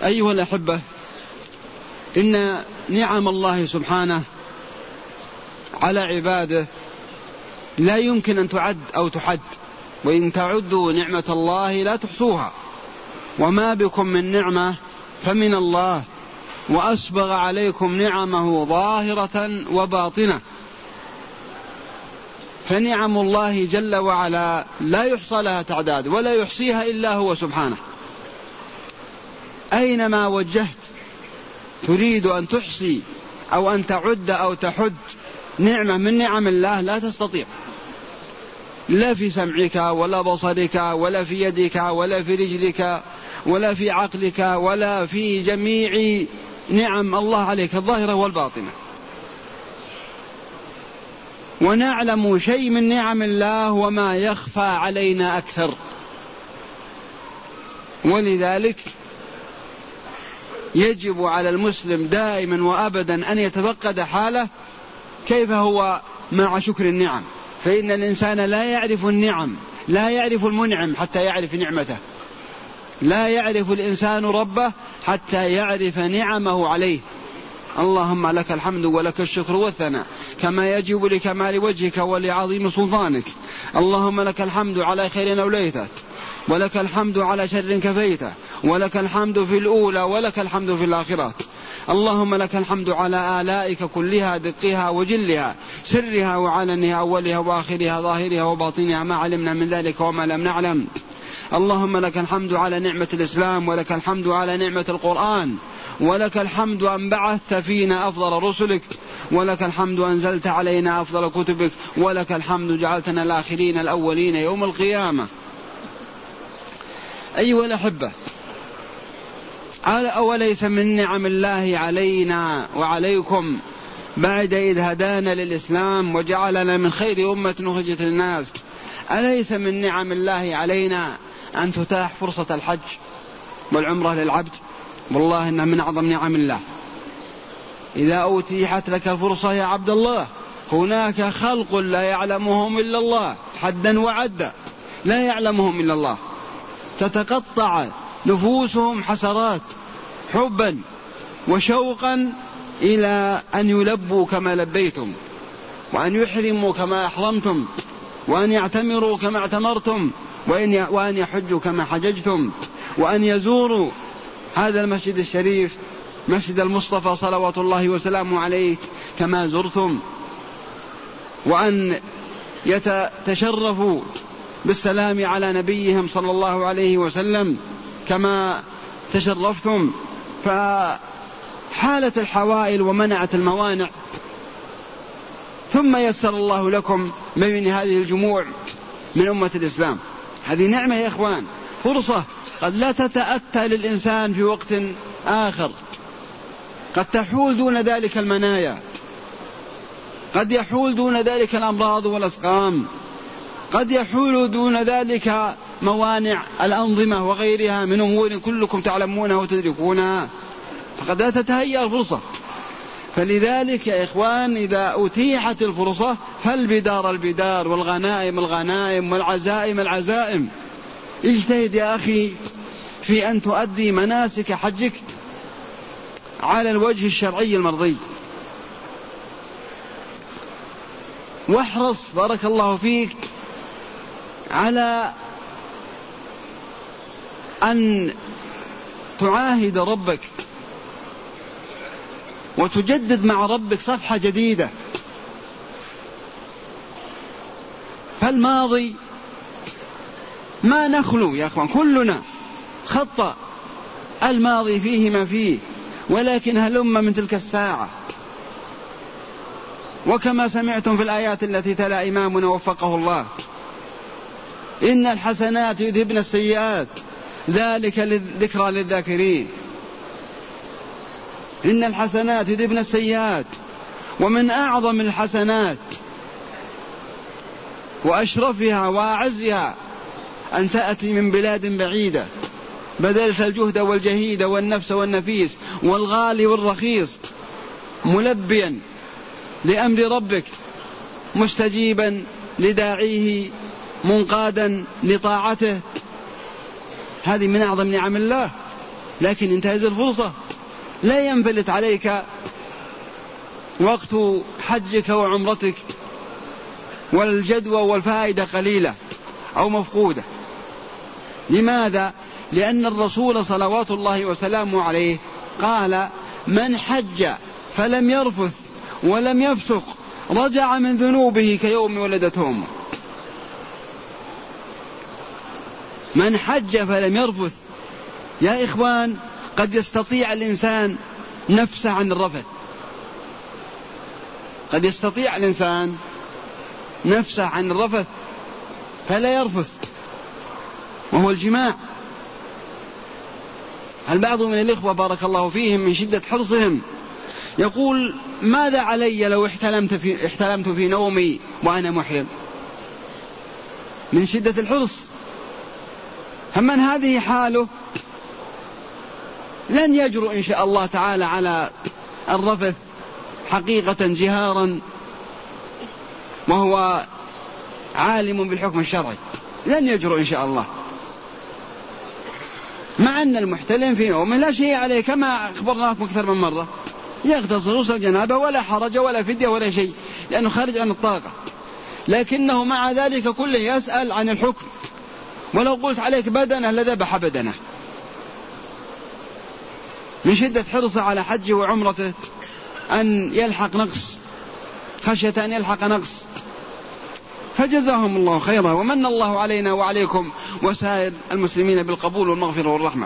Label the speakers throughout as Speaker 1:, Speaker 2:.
Speaker 1: أيها الأحبة، إن نعم الله سبحانه على عباده لا يمكن أن تعد أو تحد، وإن تعدوا نعمة الله لا تحصوها، وما بكم من نعمة فمن الله، وأسبغ عليكم نعمه ظاهرة وباطنة. فنعم الله جل وعلا لا يحصى لها تعداد ولا يحصيها إلا هو سبحانه. أينما وجهت تريد أن تحصي أو أن تعد أو تحد نعمة من نعم الله لا تستطيع، لا في سمعك ولا بصرك ولا في يدك ولا في رجلك ولا في عقلك ولا في جميع نعم الله عليك الظاهرة والباطنة. ونعلم شيء من نعم الله وما يخفى علينا أكثر، ولذلك يجب على المسلم دائما وأبدا أن يتفقد حاله كيف هو مع شكر النعم، فإن الإنسان لا يعرف النعم، لا يعرف المنعم حتى يعرف نعمته، لا يعرف الإنسان ربه حتى يعرف نعمه عليه. اللهم لك الحمد ولك الشكر والثناء كما يجب لكمال وجهك ولعظيم سلطانك. اللهم لك الحمد على خير أوليته، ولك الحمد على شر كفيته، ولك الحمد في الأولى ولك الحمد في الآخرة. اللهم لك الحمد على آلائك كلها، دقها وجلها، سرها وعلنها، أولها وآخرها، ظاهرها وباطنها، ما علمنا من ذلك وما لم نعلم. اللهم لك الحمد على نعمة الإسلام، ولك الحمد على نعمة القرآن، ولك الحمد أن بعثت فينا أفضل رسلك، ولك الحمد أنزلت علينا أفضل كتبك، ولك الحمد جعلتنا الآخرين الأولين يوم القيامة. أيها الأحبة، أوليس من نعم الله علينا وعليكم بعد إذ هدانا للإسلام وجعلنا من خير أمة أخرجت للناس، أليس من نعم الله علينا أن تتاح فرصة الحج والعمرة للعبد؟ والله إنها من أعظم نعم الله. إذا أوتيحت لك الفرصة يا عبد الله، هناك خلق لا يعلمهم إلا الله، حدا وعدا لا يعلمهم إلا الله، تتقطع نفوسهم حسرات حبا وشوقا إلى أن يلبوا كما لبيتم، وأن يحرموا كما أحرمتم، وأن يعتمروا كما اعتمرتم، وأن يحجوا كما حججتم، وأن يزوروا هذا المسجد الشريف مسجد المصطفى صلوات الله وسلامه عليه كما زرتم، وأن يتشرفوا بالسلام على نبيهم صلى الله عليه وسلم كما تشرفتم. فحالت الحوائل ومنعت الموانع، ثم يسر الله لكم بين هذه الجموع من أمة الإسلام. هذه نعمة يا إخوان، فرصة قد لا تتأتى للإنسان في وقت آخر، قد تحول دون ذلك المنايا، قد يحول دون ذلك الأمراض والأسقام، قد يحول دون ذلك موانع الأنظمة وغيرها من أمور كلكم تعلمونها وتدركونها، فقد لا تتهيأ الفرصة. فلذلك يا إخوان، إذا أتيحت الفرصة فالبدار البدار، والغنائم الغنائم، والعزائم العزائم. اجتهد يا أخي في أن تؤدي مناسك حجك على الوجه الشرعي المرضي، واحرص بارك الله فيك على أن تعاهد ربك وتجدد مع ربك صفحة جديدة. فالماضي ما نخلو يا أخوان، كلنا خطأ، الماضي فيه ما فيه، ولكن هلم من تلك الساعة. وكما سمعتم في الآيات التي تلا إمامنا وفقه الله: إن الحسنات يذهبن السيئات ذلك ذكرى للذاكرين. إن الحسنات يذهبن السيئات، ومن أعظم الحسنات وأشرفها وأعزها أن تأتي من بلاد بعيدة، بذلت الجهد والجهيد والنفس والنفيس والغالي والرخيص، ملبيا لأمر ربك، مستجيبا لداعيه، منقادا لطاعته. هذه من أعظم نعم الله. لكن انتهز الفرصة، لا ينفلت عليك وقت حجك وعمرتك والجدوى والفائدة قليلة أو مفقودة. لماذا؟ لأن الرسول صلوات الله وسلامه عليه قال: من حج فلم يرفث ولم يفسق رجع من ذنوبه كيوم ولدته أمه. من حج فلم يرفث. يا إخوان، قد يستطيع الإنسان نفسه عن الرفث، قد يستطيع الإنسان نفسه عن الرفث فلا يرفث، وهو الجماع. البعض من الإخوة بارك الله فيهم من شدة حرصهم يقول: ماذا علي لو احتلمت في نومي وأنا محرم؟ من شدة الحرص. فمن هذه حاله لن يجرؤ إن شاء الله تعالى على الرفث حقيقة جهارا وهو عالم بالحكم الشرعي، لن يجرؤ إن شاء الله، مع أن المحتلم في نومه لا شيء عليه، كما أخبرناكم أكثر من مرة، يغتسل غسل الجنابة ولا حرج ولا فدية ولا شيء، لأنه خارج عن الطاقة. لكنه مع ذلك كله يسأل عن الحكم، ولو قلت عليك بدنه لذبح بدنه، من شدة حرصه على حجه وعمرته أن يلحق نقص، خشية أن يلحق نقص. فجزاهم الله خيرا، ومن الله علينا وعليكم وسائر المسلمين بالقبول والمغفرة والرحمة.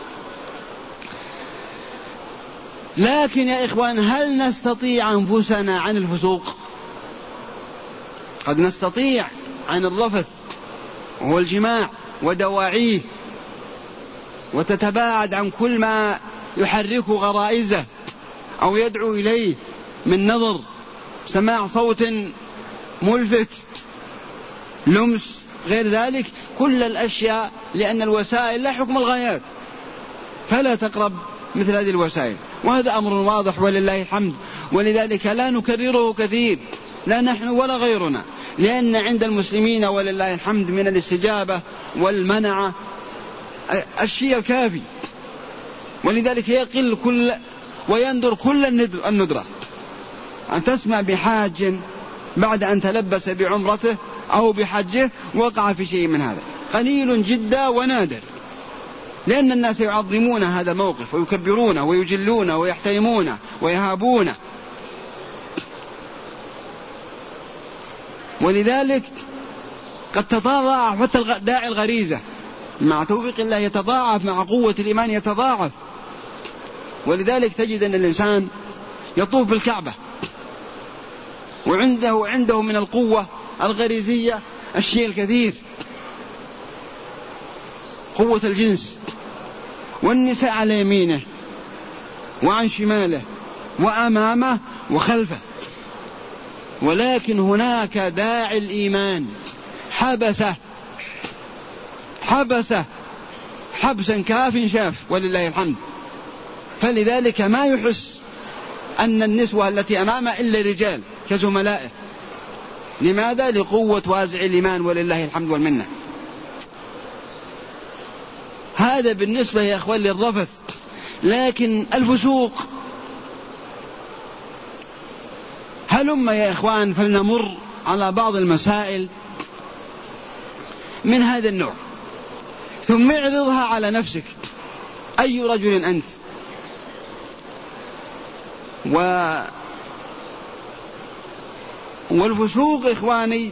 Speaker 1: لكن يا إخوان، هل نستطيع أنفسنا عن الفسوق؟ قد نستطيع عن الرفث وهو الجماع ودواعيه، وتتباعد عن كل ما يحرك غرائزه أو يدعو إليه من نظر، سماع صوت ملفت، لمس، غير ذلك، كل الأشياء، لأن الوسائل لا حكم الغايات، فلا تقرب مثل هذه الوسائل. وهذا أمر واضح ولله الحمد، ولذلك لا نكرره كثير، لا نحن ولا غيرنا، لأن عند المسلمين ولله الحمد من الاستجابة والمنعة الشيء الكافي، ولذلك يقل ويندر كل الندرة أن تسمع بحاج بعد أن تلبس بعمرته أو بحجه وقع في شيء من هذا، قليل جدا ونادر، لأن الناس يعظمون هذا الموقف ويكبرونه ويجلونه ويحترمونه ويهابونه. ولذلك قد تتضاعف حتى داعي الغريزة مع توفيق الله، يتضاعف مع قوة الإيمان، يتضاعف. ولذلك تجد أن الإنسان يطوف بالكعبة وعنده من القوة الغريزية الشيء الكثير، قوة الجنس، والنساء على يمينه وعن شماله وأمامه وخلفه. ولكن هناك داعي الإيمان حبسه حبسا كاف شاف ولله الحمد، فلذلك ما يحس أن النسوة التي أمامه إلا رجال كزملائه. لماذا؟ لقوة وازع الإيمان ولله الحمد والمنة. هذا بالنسبة يا أخوان للرفث. لكن الفسوق، هلم يا إخوان فلنمر على بعض المسائل من هذا النوع، ثم اعرضها على نفسك، أي رجل أنت. والفسوق إخواني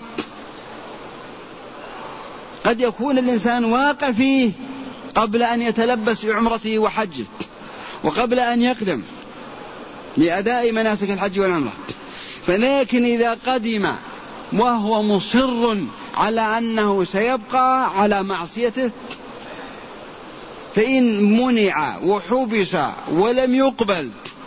Speaker 1: قد يكون الإنسان واقع فيه قبل أن يتلبس بعمرته وحجه، وقبل أن يقدم لأداء مناسك الحج والعمرة. فلكن إذا قدم وهو مصر على أنه سيبقى على معصيته، فإن منع وحبس ولم يقبل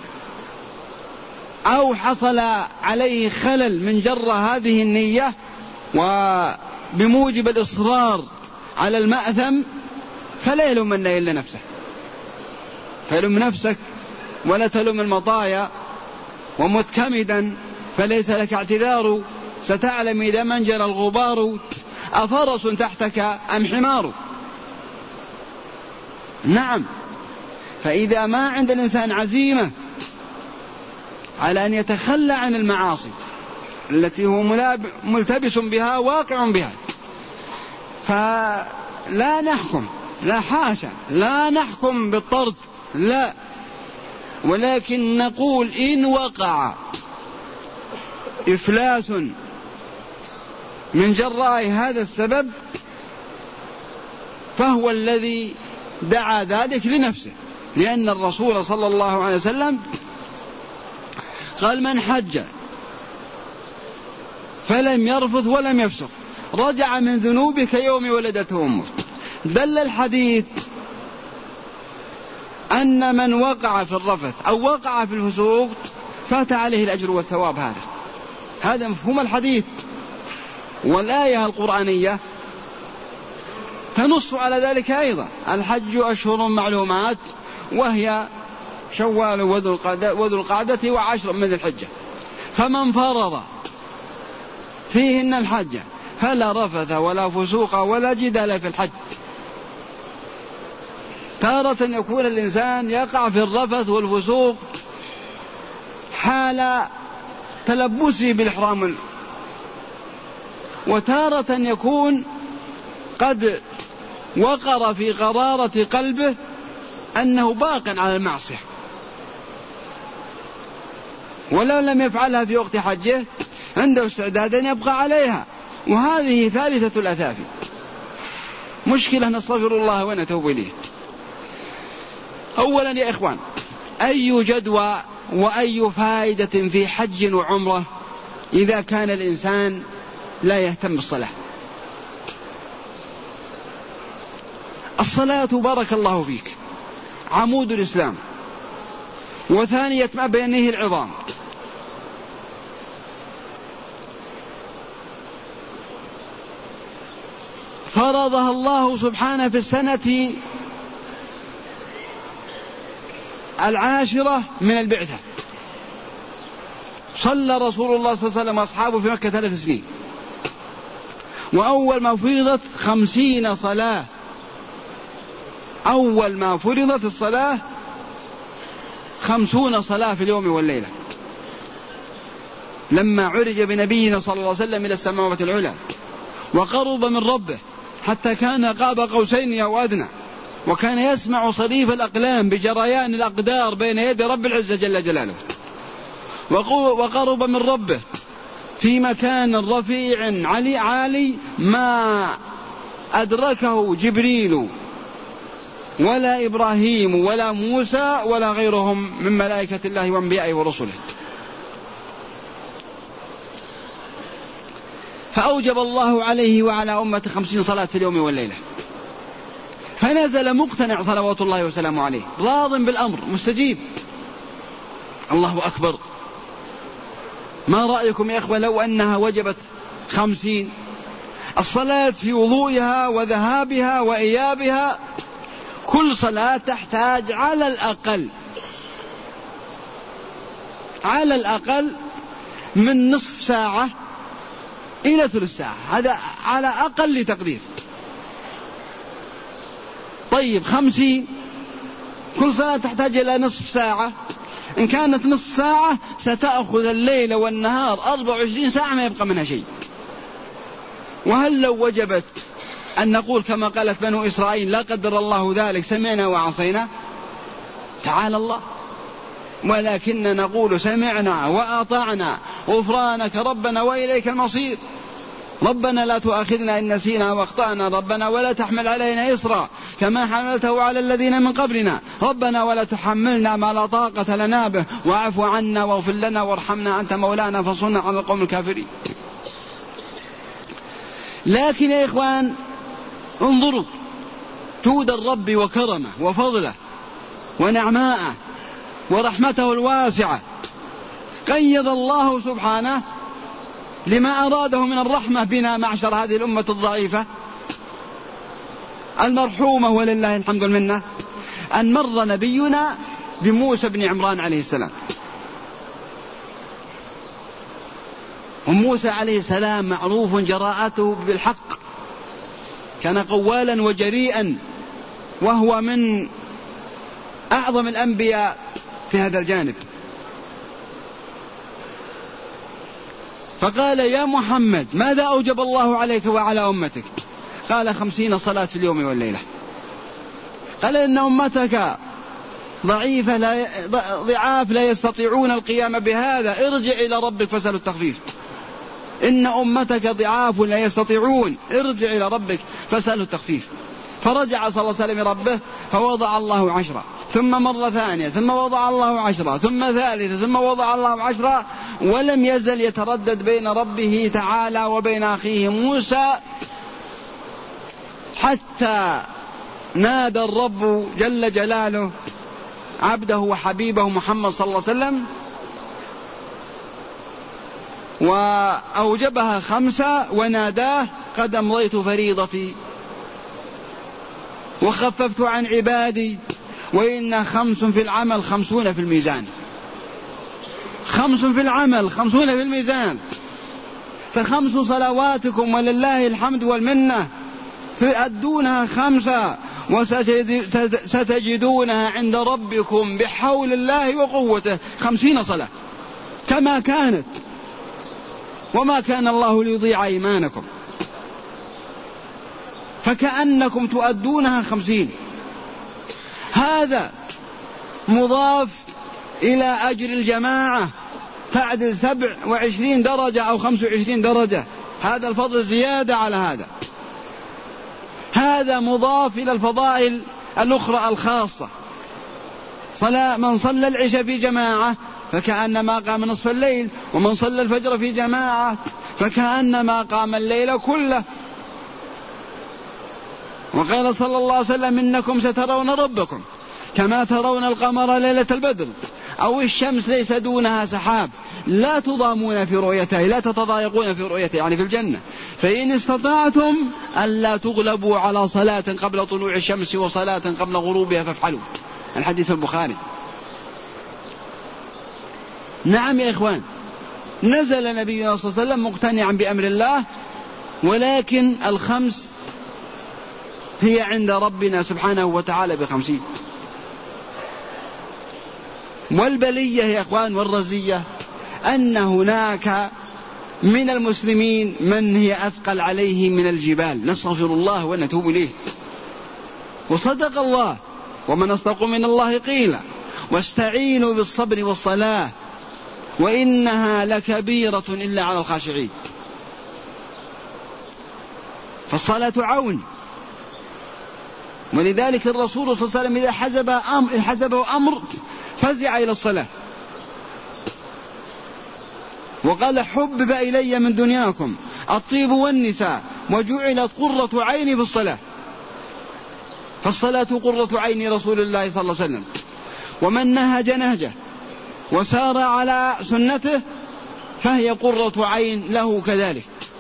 Speaker 1: أو حصل عليه خلل من جر هذه النية وبموجب الإصرار على المأثم، فلا يلومن إلا نفسه، فلم نفسك ولا تلوم المطايا. ومتكمدا فليس لك اعتذار، ستعلم إذا من جرى الغبار أفرس تحتك أم حمار. نعم، فإذا ما عند الإنسان عزيمة على أن يتخلى عن المعاصي التي هو ملتبس بها واقع بها، فلا نحكم، لا حاشا، لا نحكم بالطرد، لا، ولكن نقول إن وقع إفلاس من جراء هذا السبب فهو الذي دعا ذلك لنفسه، لأن الرسول صلى الله عليه وسلم قال: من حج فلم يرفث ولم يفسق رجع من ذنوبه كيوم ولدته أمه. دل الحديث أن من وقع في الرفث أو وقع في الفسوق فات عليه الأجر والثواب. هذا مفهوم الحديث. والآية القرآنية تنص على ذلك أيضا: الحج أشهر معلومات، وهي شوال وذو القعدة وعشر من ذي الحجة، فمن فرض فيهن الحج فلا رفث ولا فسوق ولا جدال في الحج. تارة يكون الإنسان يقع في الرفث والفسوق حال تلبسه بالإحرام، وتارة يكون قد وقر في قرارة قلبه أنه باق على المعصية ولو لم يفعلها في وقت حجه عنده استعداد أن يبقى عليها، وهذه ثالثة الأثافي. مشكلة نستغفر الله ونتوب إليه. أولا يا إخوان، أي جدوى وأي فائدة في حج وعمرة إذا كان الإنسان لا يهتم بالصلاة؟ الصلاة بارك الله فيك عمود الإسلام، وثانية ما بينه العظام. فرضها الله سبحانه في السنة 10 من البعثة. صلى رسول الله صلى الله عليه وسلم وأصحابه في مكة 3 سنين، وأول ما فرضت 50 صلاة. أول ما فرضت الصلاة 50 صلاة في اليوم والليلة، لما عرج بنبينا صلى الله عليه وسلم إلى السماوات العلى وقرب من ربه حتى كان قاب قوسين أو أدنى، وكان يسمع صريف الأقلام بجريان الأقدار بين يدي رب العزة جل جلاله، وقرب من ربه في مكان رفيع عالي ما أدركه جبريل ولا إبراهيم ولا موسى ولا غيرهم من ملائكة الله وأنبيائه ورسله. فأوجب الله عليه وعلى أمة 50 صلاة في اليوم والليلة، فنزل مقتنع صلوات الله وسلامه عليه راض بالأمر مستجيب. الله أكبر. ما رأيكم يا إخوة لو أنها وجبت 50؟ الصلاة في وضوئها وذهابها وإيابها، كل صلاة تحتاج على الأقل من نصف ساعة إلى ثلث ساعة، هذا على أقل تقدير. طيب 50 كل صلاة تحتاج إلى نصف ساعة، إن كانت نصف ساعة ستأخذ الليل والنهار 24 ساعة ما يبقى منها شيء. وهل لو وجبت أن نقول كما قالت بنو إسرائيل لا قدر الله ذلك سمعنا وعصينا؟ تعالى الله. ولكن نقول سمعنا وأطعنا غفرانك ربنا وإليك المصير. ربنا لا تؤاخذنا إن نسينا واخطأنا، ربنا ولا تحمل علينا إصرا كما حملته على الذين من قبلنا، ربنا ولا تحملنا ما لا طاقة لنا به، واعف عنا واغفر لنا وارحمنا أنت مولانا فانصرنا على القوم الكافرين. لكن يا إخوان انظروا جود الرب وكرمه وفضله ونعماءه ورحمته الواسعة، قيد الله سبحانه لما أراده من الرحمة بنا معشر هذه الأمة الضعيفة المرحومة ولله الحمد والمنة، أن مر نبينا بموسى بن عمران عليه السلام. وموسى عليه السلام معروف جراءته بالحق، كان قوالا وجريئا، وهو من أعظم الأنبياء في هذا الجانب. فقال يا محمد ماذا أوجب الله عليك وعلى أمتك؟ قال 50 صلاة في اليوم والليلة. قال إن أمتك ضعيفة ضعاف لا يستطيعون القيام بهذا، ارجع إلى ربك فاسأل التخفيف. إن أمتك ضعاف لا يستطيعون، ارجع إلى ربك فاسأل التخفيف. فرجع صلى الله عليه وسلم ربه فوضع الله 10، ثم مرة ثانية، ثم وضع الله 10، ثم ثالثة، ثم وضع الله 10، ولم يزل يتردد بين ربه تعالى وبين أخيه موسى، حتى نادى الرب جل جلاله عبده وحبيبه محمد صلى الله عليه وسلم وأوجبها 5 وناداه قد أمضيت فريضتي وخففت عن عبادي، وإن 5 في العمل 50 في الميزان. 5 في العمل 50 في الميزان. ف5 صلواتكم ولله الحمد والمنة تؤدونها 5 وستجدونها عند ربكم بحول الله وقوته 50 صلاة كما كانت، وما كان الله ليضيع إيمانكم. فكأنكم تؤدونها 50. هذا مضاف إلى أجر الجماعة تعدل 27 درجة أو 25 درجة، هذا الفضل زيادة على هذا. هذا مضاف إلى الفضائل الأخرى الخاصة. من صلى العشاء في جماعة فكأنما قام نصف الليل، ومن صلى الفجر في جماعة فكأنما قام الليل كله. وقال صلى الله عليه وسلم إنكم سترون ربكم كما ترون القمر ليلة البدر أو الشمس ليس دونها سحاب، لا تضامون في رؤيته، لا تتضايقون في رؤيته، يعني في الجنة. فإن استطعتم ألا تغلبوا على صلاة قبل طلوع الشمس وصلاة قبل غروبها فافعلوا. الحديث البخاري. نعم يا إخوان، نزل نبينا صلى الله عليه وسلم مقتنعا بأمر الله، ولكن 5 هي عند ربنا سبحانه وتعالى 50. والبلية يا إخوان والرزية أن هناك من المسلمين من هي أثقل عليه من الجبال، نستغفر الله ونتوب إليه. وصدق الله ومن أصدق من الله قيلا، واستعينوا بالصبر والصلاة وإنها لكبيرة إلا على الخاشعين. فالصلاة عون، ولذلك الرسول صلى الله عليه وسلم إذا حزبه أمر فزع إلى الصلاة، وقال حبب إلي من دنياكم الطيب والنساء وجعلت قرة عيني في الصلاة. فالصلاة قرة عين رسول الله صلى الله عليه وسلم، ومن نهج نهجه وسار على سنته فهي قرة عين له كذلك.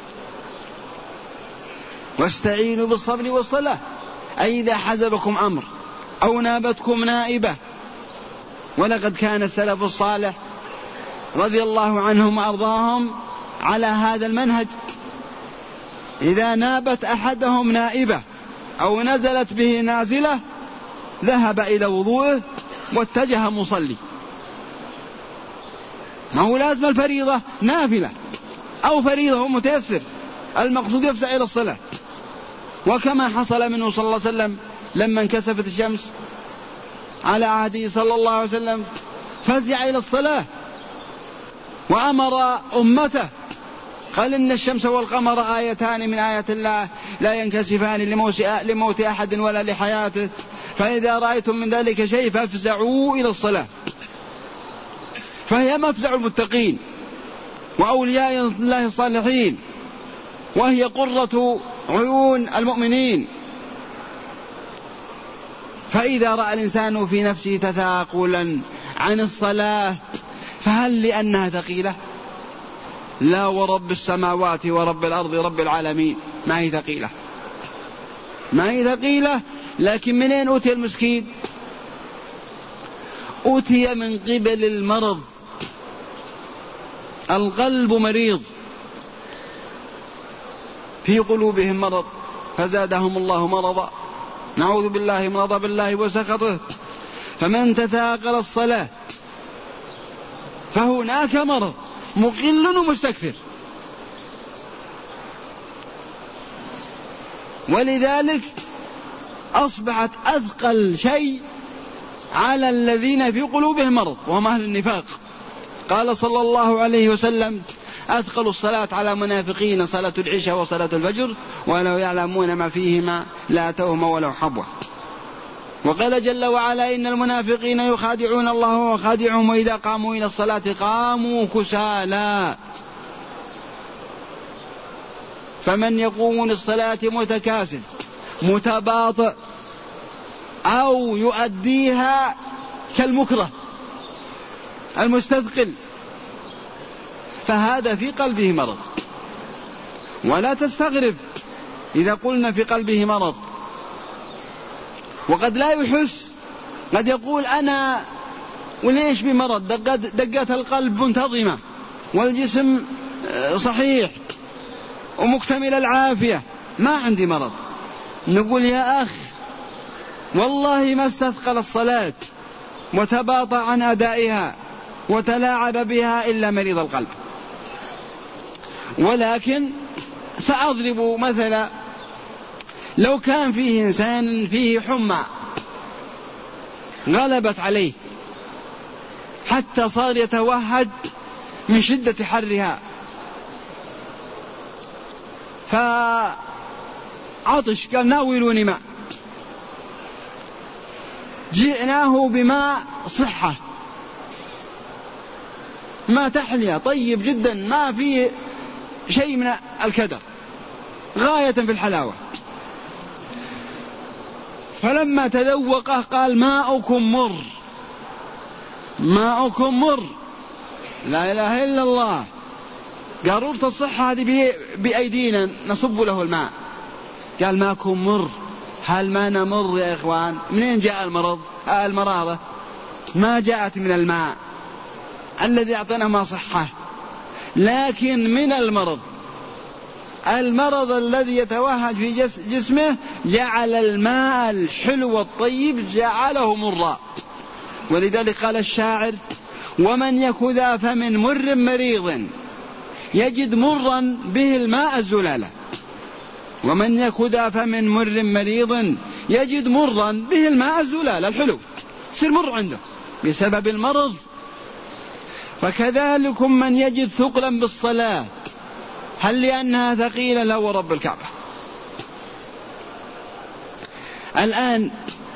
Speaker 1: واستعينوا بالصبر والصلاة، أي إذا حزبكم أمر أو نابتكم نائبة. ولقد كان السلف الصالح رضي الله عنهم وأرضاهم على هذا المنهج، إذا نابت أحدهم نائبة أو نزلت به نازلة ذهب إلى وضوءه واتجه مصلي. ما هو لازم الفريضة نافلة أو فريضة هو متيسر، المقصود يفزع إلى الصلاة. وكما حصل منه صلى الله عليه وسلم لما انكسفت الشمس على عهده صلى الله عليه وسلم فزع إلى الصلاة وأمر أمته، قال إن الشمس والقمر آيتان من آيات الله لا ينكسفان لموت أحد ولا لحياته، فإذا رأيتم من ذلك شيء فافزعوا إلى الصلاة. فهي مفزع المتقين وأولياء الله الصالحين، وهي قرة عيون المؤمنين. فإذا رأى الإنسان في نفسه تثاقلا عن الصلاة فهل لأنها ثقيلة؟ لا ورب السماوات ورب الأرض رب العالمين ما هي ثقيلة، ما هي ثقيلة. لكن منين أوتي المسكين؟ أوتي من قبل المرض. القلب مريض، في قلوبهم مرض فزادهم الله مرضا، نعوذ بالله من غضب الله وسخطه. فمن تثاقل الصلاة فهناك مرض مقل ومستكثر. ولذلك أصبحت أثقل شيء على الذين في قلوبهم مرض وهم أهل النفاق. قال صلى الله عليه وسلم: أثقل الصلاة على منافقين صلاة العشاء وصلاة الفجر ولو يعلمون ما فيهما لأتوهما ولو حبوا. وقال جل وعلا: إن المنافقين يخادعون الله وخادعهم وإذا قاموا إلى الصلاة قاموا كسالى. فمن يقوم للصلاة متكاسل متباطئ أو يؤديها كالمكره المستثقل فهذا في قلبه مرض. ولا تستغرب إذا قلنا في قلبه مرض، وقد لا يحس، قد يقول أنا وليش بمرض، دقات القلب منتظمة والجسم صحيح ومكتمل العافية، ما عندي مرض. نقول: يا أخ، والله ما استثقل الصلاة وتباطأ عن أدائها وتلاعب بها إلا مريض القلب. ولكن سأضرب مثلا: لو كان فيه إنسان فيه حمى غلبت عليه حتى صار يتوهج من شدة حرها، فعطش، قال: ناولوني ماء. جئناه بماء صحة، ما تحلية طيب جدا، ما فيه شيء من الكدر، غاية في الحلاوة. فلما تذوقه قال: ماؤكم مر، ماؤكم مر. لا إله إلا الله. قارورة الصحة هذه بأيدينا نصب له الماء، قال: ماؤكم مر. هل ما نمر يا إخوان؟ منين جاء المرض؟ المرارة ما جاءت من الماء الذي أعطانا ما صحة، لكن من المرض الذي يتوهج في جسمه جعل الماء الحلو الطيب جعله مرا. ولذلك قال الشاعر: ومن يك ذا فمن مر مريض يجد مرا به الماء الزلالة. ومن يك ذا فمن مر مريض يجد مرا به الماء الزلالة، الحلو يصير مر عنده بسبب المرض. فكذلك من يجد ثقلا بالصلاة، هل لأنها ثقيلة؟ لا ورب الكعبة. الآن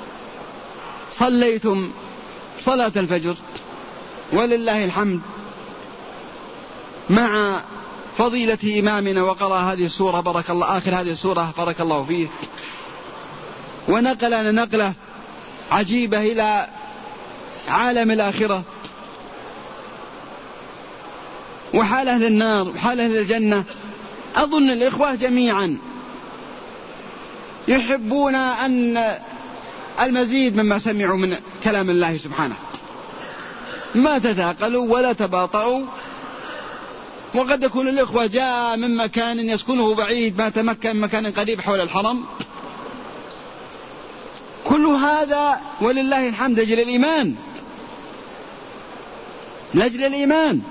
Speaker 1: صليتم صلاة الفجر ولله الحمد مع فضيلة إمامنا وقرأ هذه السورة بارك الله، آخر هذه السورة بارك الله فيه، ونقلنا نقلة عجيبة إلى عالم الآخرة وحال أهل النار وحال أهل الجنة. أظن الإخوة جميعا يحبون أن المزيد مما سمعوا من كلام الله سبحانه، ما تثاقلوا ولا تباطؤوا. وقد يكون الإخوة جاء من مكان يسكنه بعيد، ما تمكن من مكان قريب حول الحرم. كل هذا ولله الحمد لأجل الإيمان، لأجل الإيمان.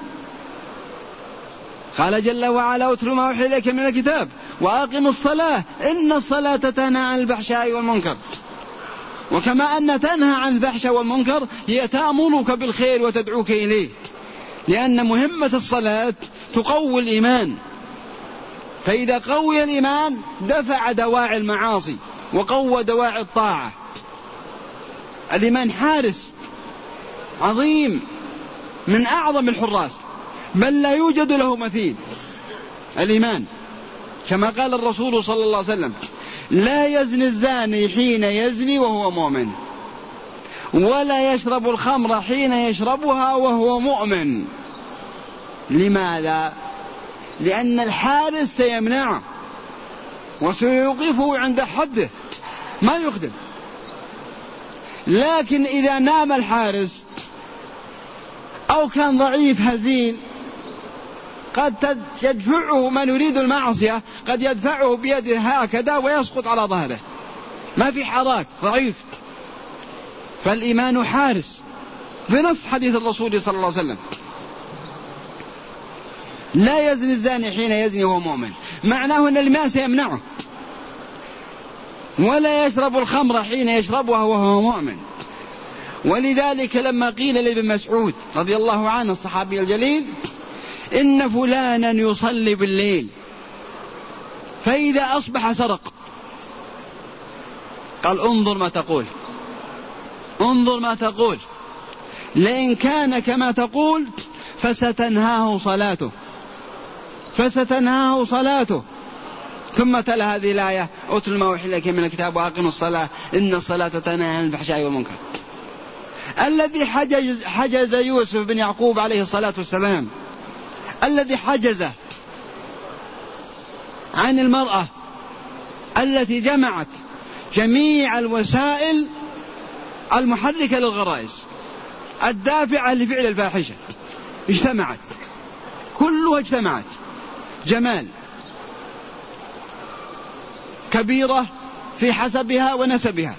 Speaker 1: قال جل وعلا: اتل ما أوحي إليك من الكتاب وأقم الصلاة إن الصلاة تنهى عن الفحشاء والمنكر. وكما أن تنهى عن الفحشاء والمنكر هي تأمرك بالخير وتدعوك إليه، لأن مهمة الصلاة تقوي الإيمان. فإذا قوي الإيمان دفع دواعي المعاصي وقوى دواعي الطاعة. الإيمان حارس عظيم من أعظم الحراس، بل لا يوجد له مثيل. الإيمان كما قال الرسول صلى الله عليه وسلم: لا يزني الزاني حين يزني وهو مؤمن، ولا يشرب الخمر حين يشربها وهو مؤمن. لماذا؟ لأن الحارس سيمنعه وسيوقفه عند حده، ما يخدم. لكن إذا نام الحارس أو كان ضعيف هزيل قد يدفعه من يريد المعصية، قد يدفعه بيده هكذا ويسقط على ظهره، ما في حراك، ضعيف. فالإيمان حارس بنص حديث الرسول صلى الله عليه وسلم: لا يزني الزاني حين يزني وهو مؤمن. معناه أن الماء سيمنعه، ولا يشرب الخمر حين يشربها وهو مؤمن. ولذلك لما قيل لابن مسعود رضي الله عنه الصحابي الجليل: إن فلانا يصلي بالليل فإذا أصبح سرق، قال: انظر ما تقول، انظر ما تقول، لئن كان كما تقول فستنهاه صلاته، فستنهاه صلاته. ثم تلا هذه الآية: أتل ما أوحي إليك من الكتاب وأقم الصلاة إن الصلاة تنهى عن الفحشاء والمنكر. الذي حجز يوسف بن يعقوب عليه الصلاة والسلام، الذي حجزه عن المرأة التي جمعت جميع الوسائل المحركة للغرائز الدافعة لفعل الفاحشة، اجتمعت كلها، اجتمعت: جمال، كبيرة في حسبها ونسبها،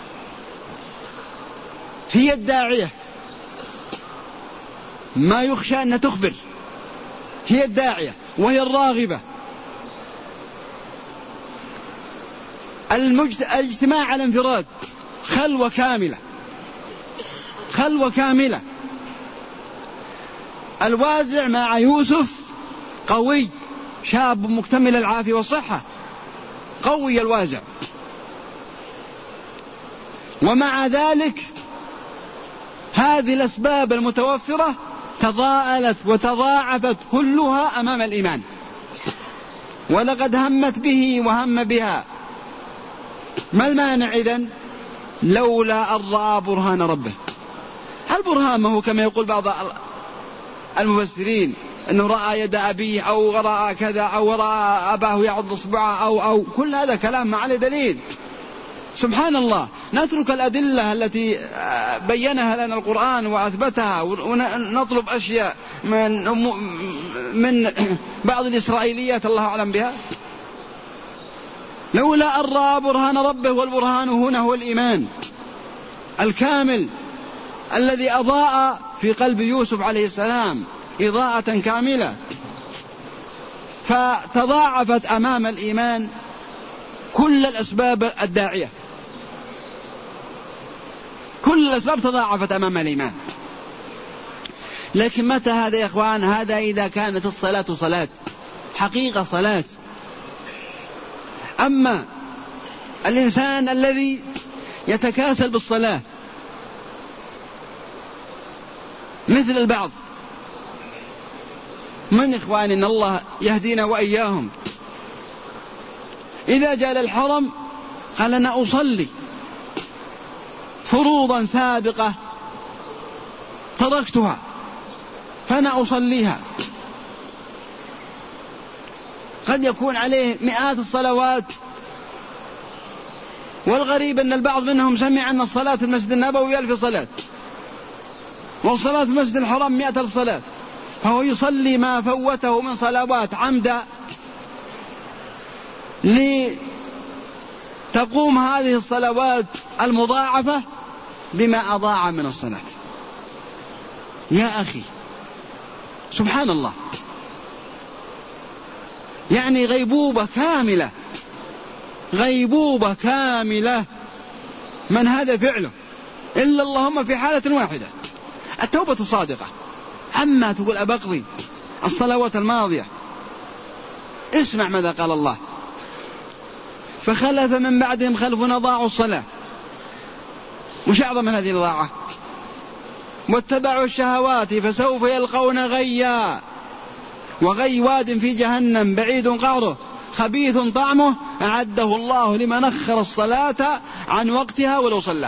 Speaker 1: هي الداعية، ما يخشى أن تخبر، هي الداعية وهي الراغبة. الاجتماع على انفراد، خلوة كاملة، خلوة كاملة. الوازع مع يوسف قوي، شاب مكتمل العافية والصحة، قوي الوازع، ومع ذلك هذه الأسباب المتوفرة تضاءلت وتضاعفت كلها أمام الإيمان. ولقد همت به وهم بها. ما المانع إذن؟ لولا أن رأى برهان ربه. هل برهان ما هو كما يقول بعض المفسرين أنه رأى يد أبيه أو رأى كذا أو رأى أباه يعض إصبعه أو كل هذا كلام ما عليه دليل. سبحان الله، نترك الأدلة التي بينها لنا القرآن وأثبتها ونطلب أشياء من بعض الإسرائيليات الله أعلم بها. لولا أن رأى برهان ربه، والبرهان هنا هو الإيمان الكامل الذي أضاء في قلب يوسف عليه السلام إضاءة كاملة، فتضاعفت أمام الإيمان كل الأسباب الداعية، كل الأسباب تضاعفت أمام الإيمان. لكن متى هذا يا إخوان؟ هذا إذا كانت الصلاة صلاة حقيقة، صلاة. أما الإنسان الذي يتكاسل بالصلاة مثل البعض من إخواننا الله يهدينا وإياهم، إذا جاء للحرم قال: أنا أصلي فروضا سابقة تركتها فأنا أصليها. قد يكون عليه مئات الصلوات، والغريب أن البعض منهم سمع أن الصلاة في المسجد النبوي 1000 صلاة، والصلاة في المسجد الحرام 100,000 صلاة، فهو يصلي ما فوته من صلوات عمدا لتقوم هذه الصلوات المضاعفة بما أضاع من الصلاة. يا أخي سبحان الله، يعني غيبوبة كاملة، غيبوبة كاملة. من هذا فعله إلا اللهم في حالة واحدة: التوبة الصادقة. أما تقول أبقضي الصلوات الماضية، اسمع ماذا قال الله: فخلف من بعدهم خلف أضاعوا الصلاة. مش أعظم من هذه الإضاعة؟ واتبعوا الشهوات فسوف يلقون غيا، وغي واد في جهنم بعيد قعره خبيث طعمه أعده الله لمن أخر الصلاة عن وقتها ولو صلاه.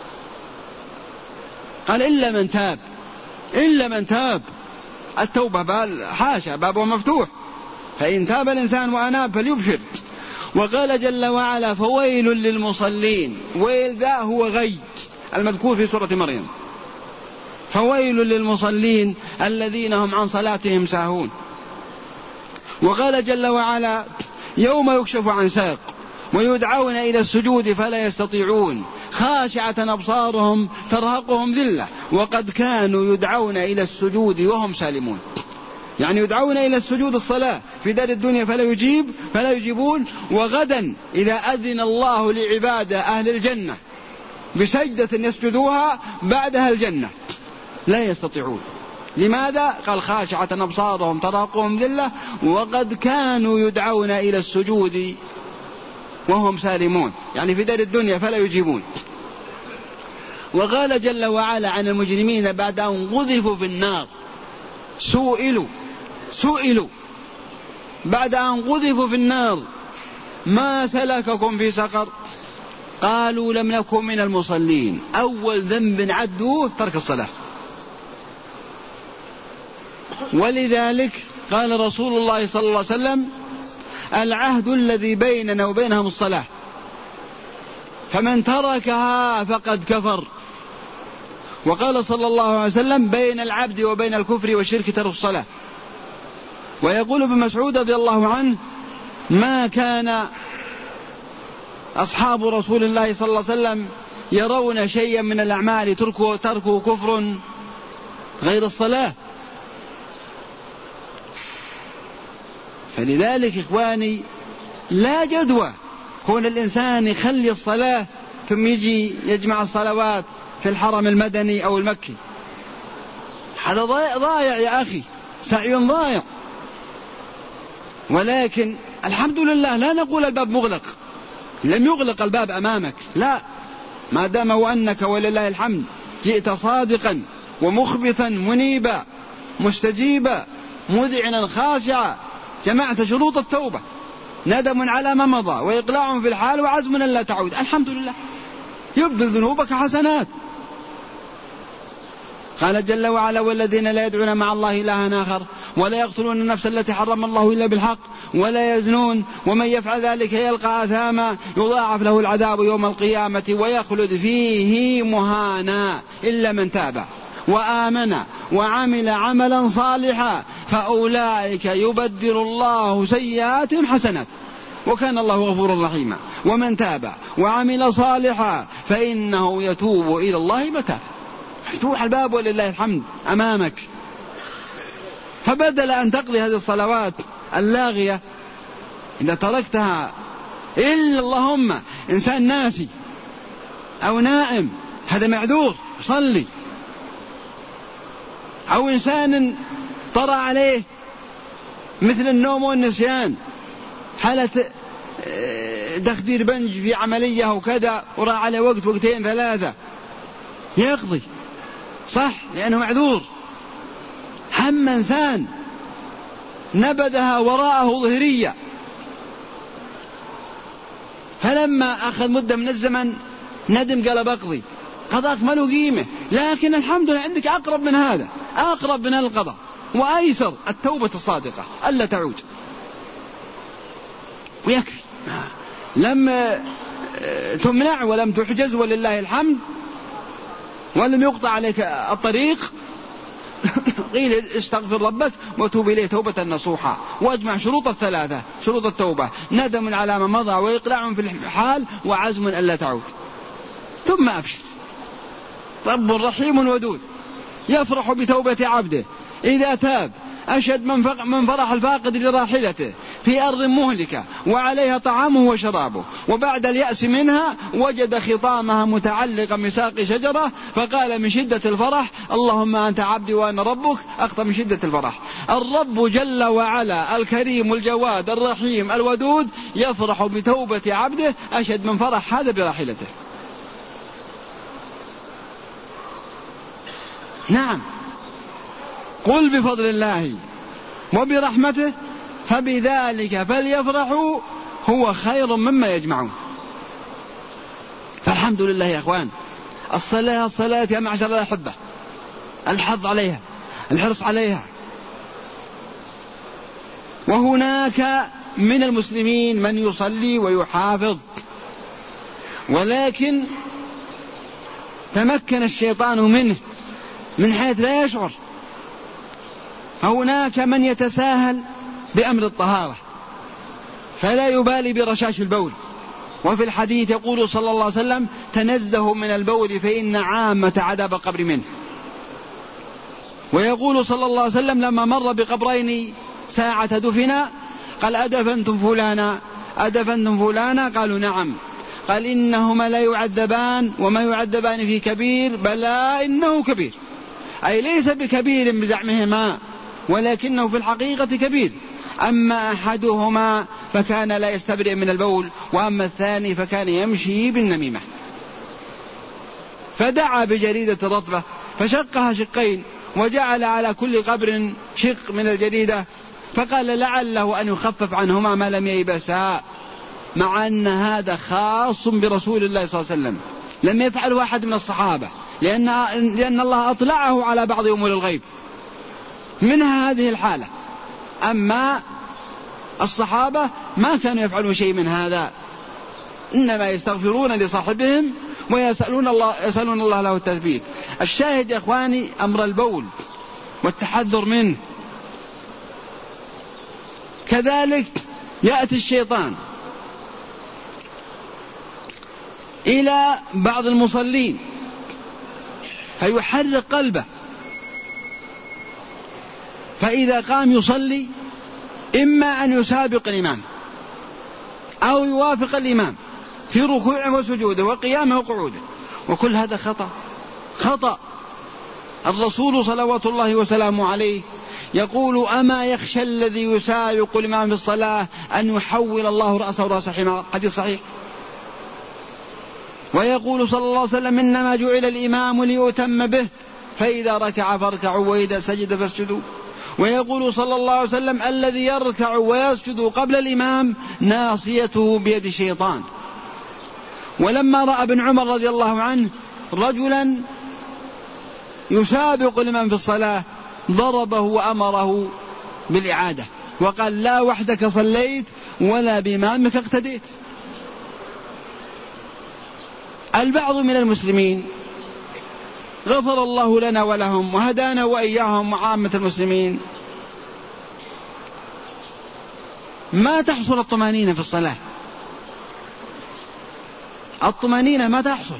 Speaker 1: قال: إلا من تاب، إلا من تاب. التوبة حاشا بابه مفتوح، فإن تاب الإنسان وأناب فليبشر. وقال جل وعلا: فويل للمصلين. ويل ذا هو غي المذكور في سورة مريم. فويل للمصلين الذين هم عن صلاتهم ساهون. وقال جل وعلا: يوم يكشف عن ساق ويدعون إلى السجود فلا يستطيعون خاشعة أبصارهم ترهقهم ذلة وقد كانوا يدعون إلى السجود وهم سالمون. يعني يدعون إلى السجود الصلاة في دار الدنيا فلا يجيبون، وغدا إذا أذن الله لعباده أهل الجنة بسجدة يسجدوها بعدها الجنة لا يستطيعون. لماذا؟ قال خاشعة أبصارهم ترهقهم ذلة وقد كانوا يدعون إلى السجود وهم سالمون، يعني في دار الدنيا فلا يجيبون. وقال جل وعلا عن المجرمين بعد أن قذفوا في النار، سئلوا بعد أن قذفوا في النار ما سلككم في سقر؟ قالوا لم نكن من المصلين. أول ذنب عدوه ترك الصلاة. ولذلك قال رسول الله صلى الله عليه وسلم العهد الذي بيننا وبينهم الصلاة، فمن تركها فقد كفر. وقال صلى الله عليه وسلم بين العبد وبين الكفر والشرك ترك الصلاة. ويقول ابن مسعود رضي الله عنه ما كان أصحاب رسول الله صلى الله عليه وسلم يرون شيئا من الأعمال تركه كفر غير الصلاة. فلذلك إخواني لا جدوى كون الإنسان يخلي الصلاة ثم يجي يجمع الصلوات في الحرم المدني أو المكي. هذا ضايع يا أخي، سعي ضايع. ولكن الحمد لله لا نقول الباب مغلق، لم يغلق الباب أمامك، لا، ما دام وأنك ولله الحمد جئت صادقا ومخبتا منيبا مستجيبا مذعنا خاشعا، جمعت شروط التوبة، ندم على ما مضى وإقلاع في الحال وعزم لا تعود، الحمد لله يبدل ذنوبك حسنات. قال جل وعلا والذين لا يدعون مع الله إلها آخر ولا يقتلون النفس التي حرم الله إلا بالحق ولا يزنون ومن يفعل ذلك يلقى أثاما يضاعف له العذاب يوم القيامة ويخلد فيه مهانا إلا من تاب وآمن وعمل عملا صالحا فأولئك يبدل الله سيئاتهم حسنات وكان الله غفورا رحيما. ومن تاب وعمل صالحا فإنه يتوب إلى الله متابا. مفتوح الباب ولله الحمد أمامك. فبدل أن تقضي هذه الصلوات اللاغية إذا تركتها، إلا اللهم إنسان ناسي أو نائم هذا معذور صلي، أو إنسان طرأ عليه مثل النوم والنسيان، حالة تخدير بنج في عملية وكذا وراء عليه وقتين ثلاثة يقضي صح لأنه معذور. هم إنسان نبذها وراءه ظهرية فلما أخذ مدة من الزمن ندم قال بقضي، قضاء ما له قيمة، لكن الحمد لله عندك أقرب من هذا، أقرب من القضاء وأيسر التوبة الصادقة ألا تعود ويكفي. لم تمنع ولم تحجز ولله الحمد ولم يقطع عليك الطريق قيل استغفر ربك وتوب إليه توبة نصوحا واجمع شروط الثلاثة، شروط التوبة ندم على ما مضى وإقلاع في الحال وعزم ألا تعود. ثم أبشر رب رحيم ودود يفرح بتوبة عبده إذا تاب أشد من فرح الفاقد لراحلته في أرض مهلكة وعليها طعامه وشرابه وبعد اليأس منها وجد خطامها متعلقا بساق شجرة فقال من شدة الفرح اللهم أنت عبدي وأنا ربك، أخطأ من شدة الفرح. الرب جل وعلا الكريم الجواد الرحيم الودود يفرح بتوبة عبده أشد من فرح هذا براحلته. نعم قل بفضل الله وبرحمته فبذلك فليفرحوا هو خير مما يجمعون. فالحمد لله يا أخوان، الصلاة يا معشر الأحبة، الحظ عليها، الحرص عليها. وهناك من المسلمين من يصلي ويحافظ ولكن تمكن الشيطان منه من حيث لا يشعر. هناك من يتساهل بأمر الطهارة فلا يبالي برشاش البول وفي الحديث يقول صلى الله عليه وسلم: تنزهوا من البول فإن عامة عذاب القبر منه. ويقول صلى الله عليه وسلم لما مر بقبرين ساعة دفنا قال: أدفنتم فلانا؟ قالوا: نعم. قال: إنهما لا يعذبان وما يعذبان في كبير، بلى إنه كبير، أي ليس بكبير بزعمهما ولكنه في الحقيقة كبير. أما أحدهما فكان لا يستبرئ من البول، وأما الثاني فكان يمشي بالنميمة. فدعا بجريدة رطبة فشقها شقين، وجعل على كل قبر شق من الجريدة، فقال: لعله أن يخفف عنهما ما لم ييبسا، مع أن هذا خاص برسول الله صلى الله عليه وسلم، لم يفعله أحد من الصحابة، لأن الله أطلعه على بعض أمور الغيب، منها هذه الحالة. أما الصحابة ما كانوا يفعلون شيء من هذا، إنما يستغفرون لصاحبهم ويسألون الله له التثبيت. الشاهد يا إخواني أمر البول والتحذر منه. كذلك يأتي الشيطان إلى بعض المصلين فيحرك قلبه، فإذا قام يصلي إما أن يسابق الإمام أو يوافق الإمام في ركوعه وسجوده وقيامه وقعوده، وكل هذا خطأ. الرسول صلوات الله وسلامه عليه يقول: أما يخشى الذي يسابق الإمام في الصلاة أن يحول الله رأسه رأس حمار، حديث صحيح. ويقول صلى الله عليه وسلم: إنما جعل الإمام ليؤتم به، فإذا ركع فاركعوا وإذا سجد فاسجدوا. ويقول صلى الله عليه وسلم: الذي يركع ويسجد قبل الإمام ناصيته بيد الشيطان. ولما رأى ابن عمر رضي الله عنه رجلا يسابق الإمام في الصلاة ضربه وأمره بالإعادة، وقال: لا وحدك صليت ولا بإمامك اقتديت. البعض من المسلمين غفر الله لنا ولهم وهدانا وإياهم وعامة المسلمين ما تحصل الطمأنينة في الصلاة، الطمأنينة ما تحصل،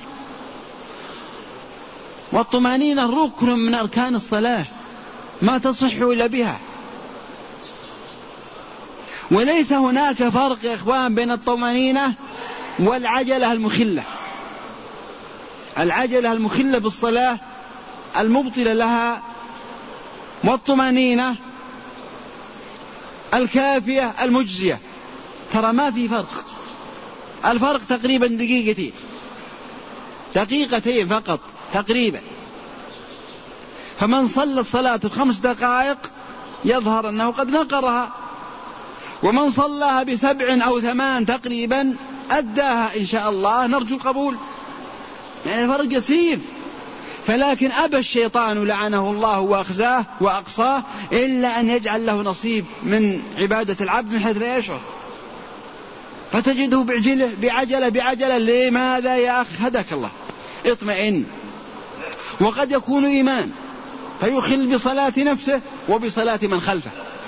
Speaker 1: والطمأنينة ركن من أركان الصلاة ما تصح إلا بها. وليس هناك فرق يا إخوان بين الطمأنينة والعجلة المخلة. العجلة المخلة بالصلاة المبطلة لها، والطمأنينة الكافية المجزية، ترى ما في فرق. الفرق تقريبا دقيقتين فقط تقريبا. فمن صلى الصلاة 5 دقائق يظهر أنه قد نقرها، ومن صلاها ب7 أو 8 تقريبا أداها إن شاء الله، نرجو القبول. يعني الفرق يسير. فلكن أبى الشيطان لعنه الله وأخزاه وأقصاه إلا أن يجعل له نصيب من عبادة العبد من حيث لا يشعر، فتجده بعجلة. لماذا يا أخ؟ هداك الله، اطمئن. وقد يكون إمام فيخل بصلاة نفسه وبصلاة من خلفه،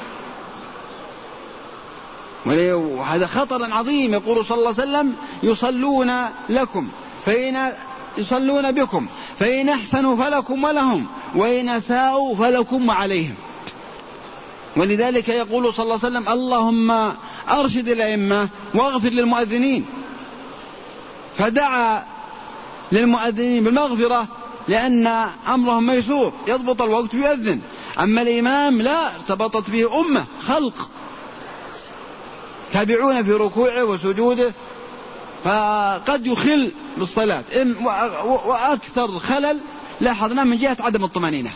Speaker 1: وهذا خطر عظيم. يقول صلى الله عليه وسلم: يصلون لكم يصلون بكم فإن أحسنوا فلكم ولهم، وإن أساءوا فلكم وعليهم. ولذلك يقول صلى الله عليه وسلم: اللهم أرشد الأئمة واغفر للمؤذنين. فدعا للمؤذنين بالمغفرة لأن أمرهم ميسور، يضبط الوقت ويؤذن. أما الإمام لا، ارتبطت به أمة خلق تابعون في ركوعه وسجوده، فقد يخل بالصلاة. وأكثر خلل لاحظنا من جهة عدم الطمأنينة.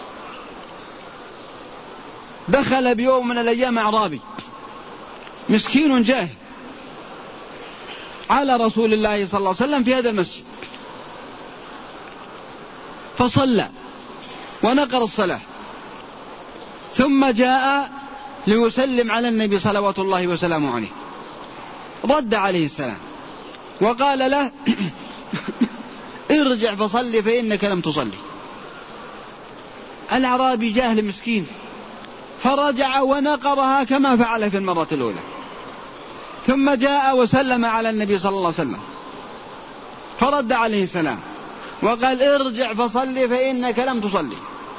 Speaker 1: دخل بيوم من الأيام أعرابي مسكين جاهل على رسول الله صلى الله عليه وسلم في هذا المسجد، فصلى ونقر الصلاة، ثم جاء ليسلم على النبي صلوات الله وسلامه عليه، رد عليه السلام وقال له: ارجع فصلي فإنك لم تصلي. الأعرابي جاهل مسكين، فرجع ونقرها كما فعل في المرة الأولى. ثم جاء وسلم على النبي صلى الله عليه وسلم فرد عليه السلام وقال ارجع فصلي فإنك لم تصلي.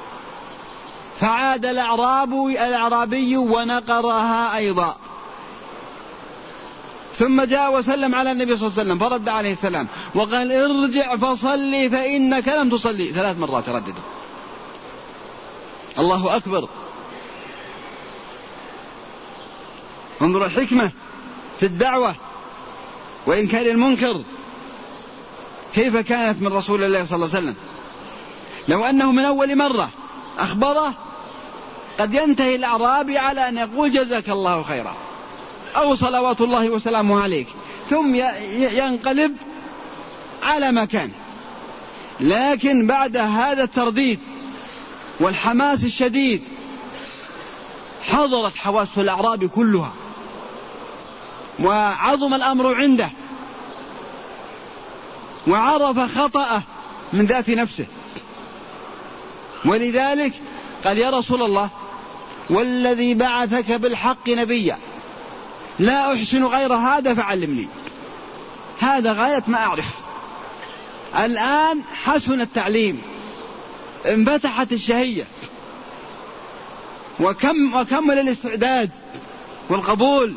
Speaker 1: فعاد الأعرابي ونقرها أيضا. ثم جاء وسلم على النبي صلى الله عليه وسلم فرد عليه السلام وقال ارجع فصلي فإنك لم تصلي. 3 مرات ردده. الله أكبر. انظر الحكمة في الدعوة وإنكار المنكر كيف كانت من رسول الله صلى الله عليه وسلم. لو أنه من أول مرة أخبره قد ينتهي الأعرابي على أن يقول جزاك الله خيرا أو صلوات الله وسلامه عليك، ثم ينقلب على مكان. لكن بعد هذا الترديد والحماس الشديد حضرت حواس الأعرابي كلها وعظم الأمر عنده وعرف خطأه من ذات نفسه. ولذلك قال يا رسول الله والذي بعثك بالحق نبيا لا أحسن غير هذا فعلمني. هذا غاية ما أعرف. الآن حسن التعليم، انفتحت الشهية وكمل الاستعداد والقبول.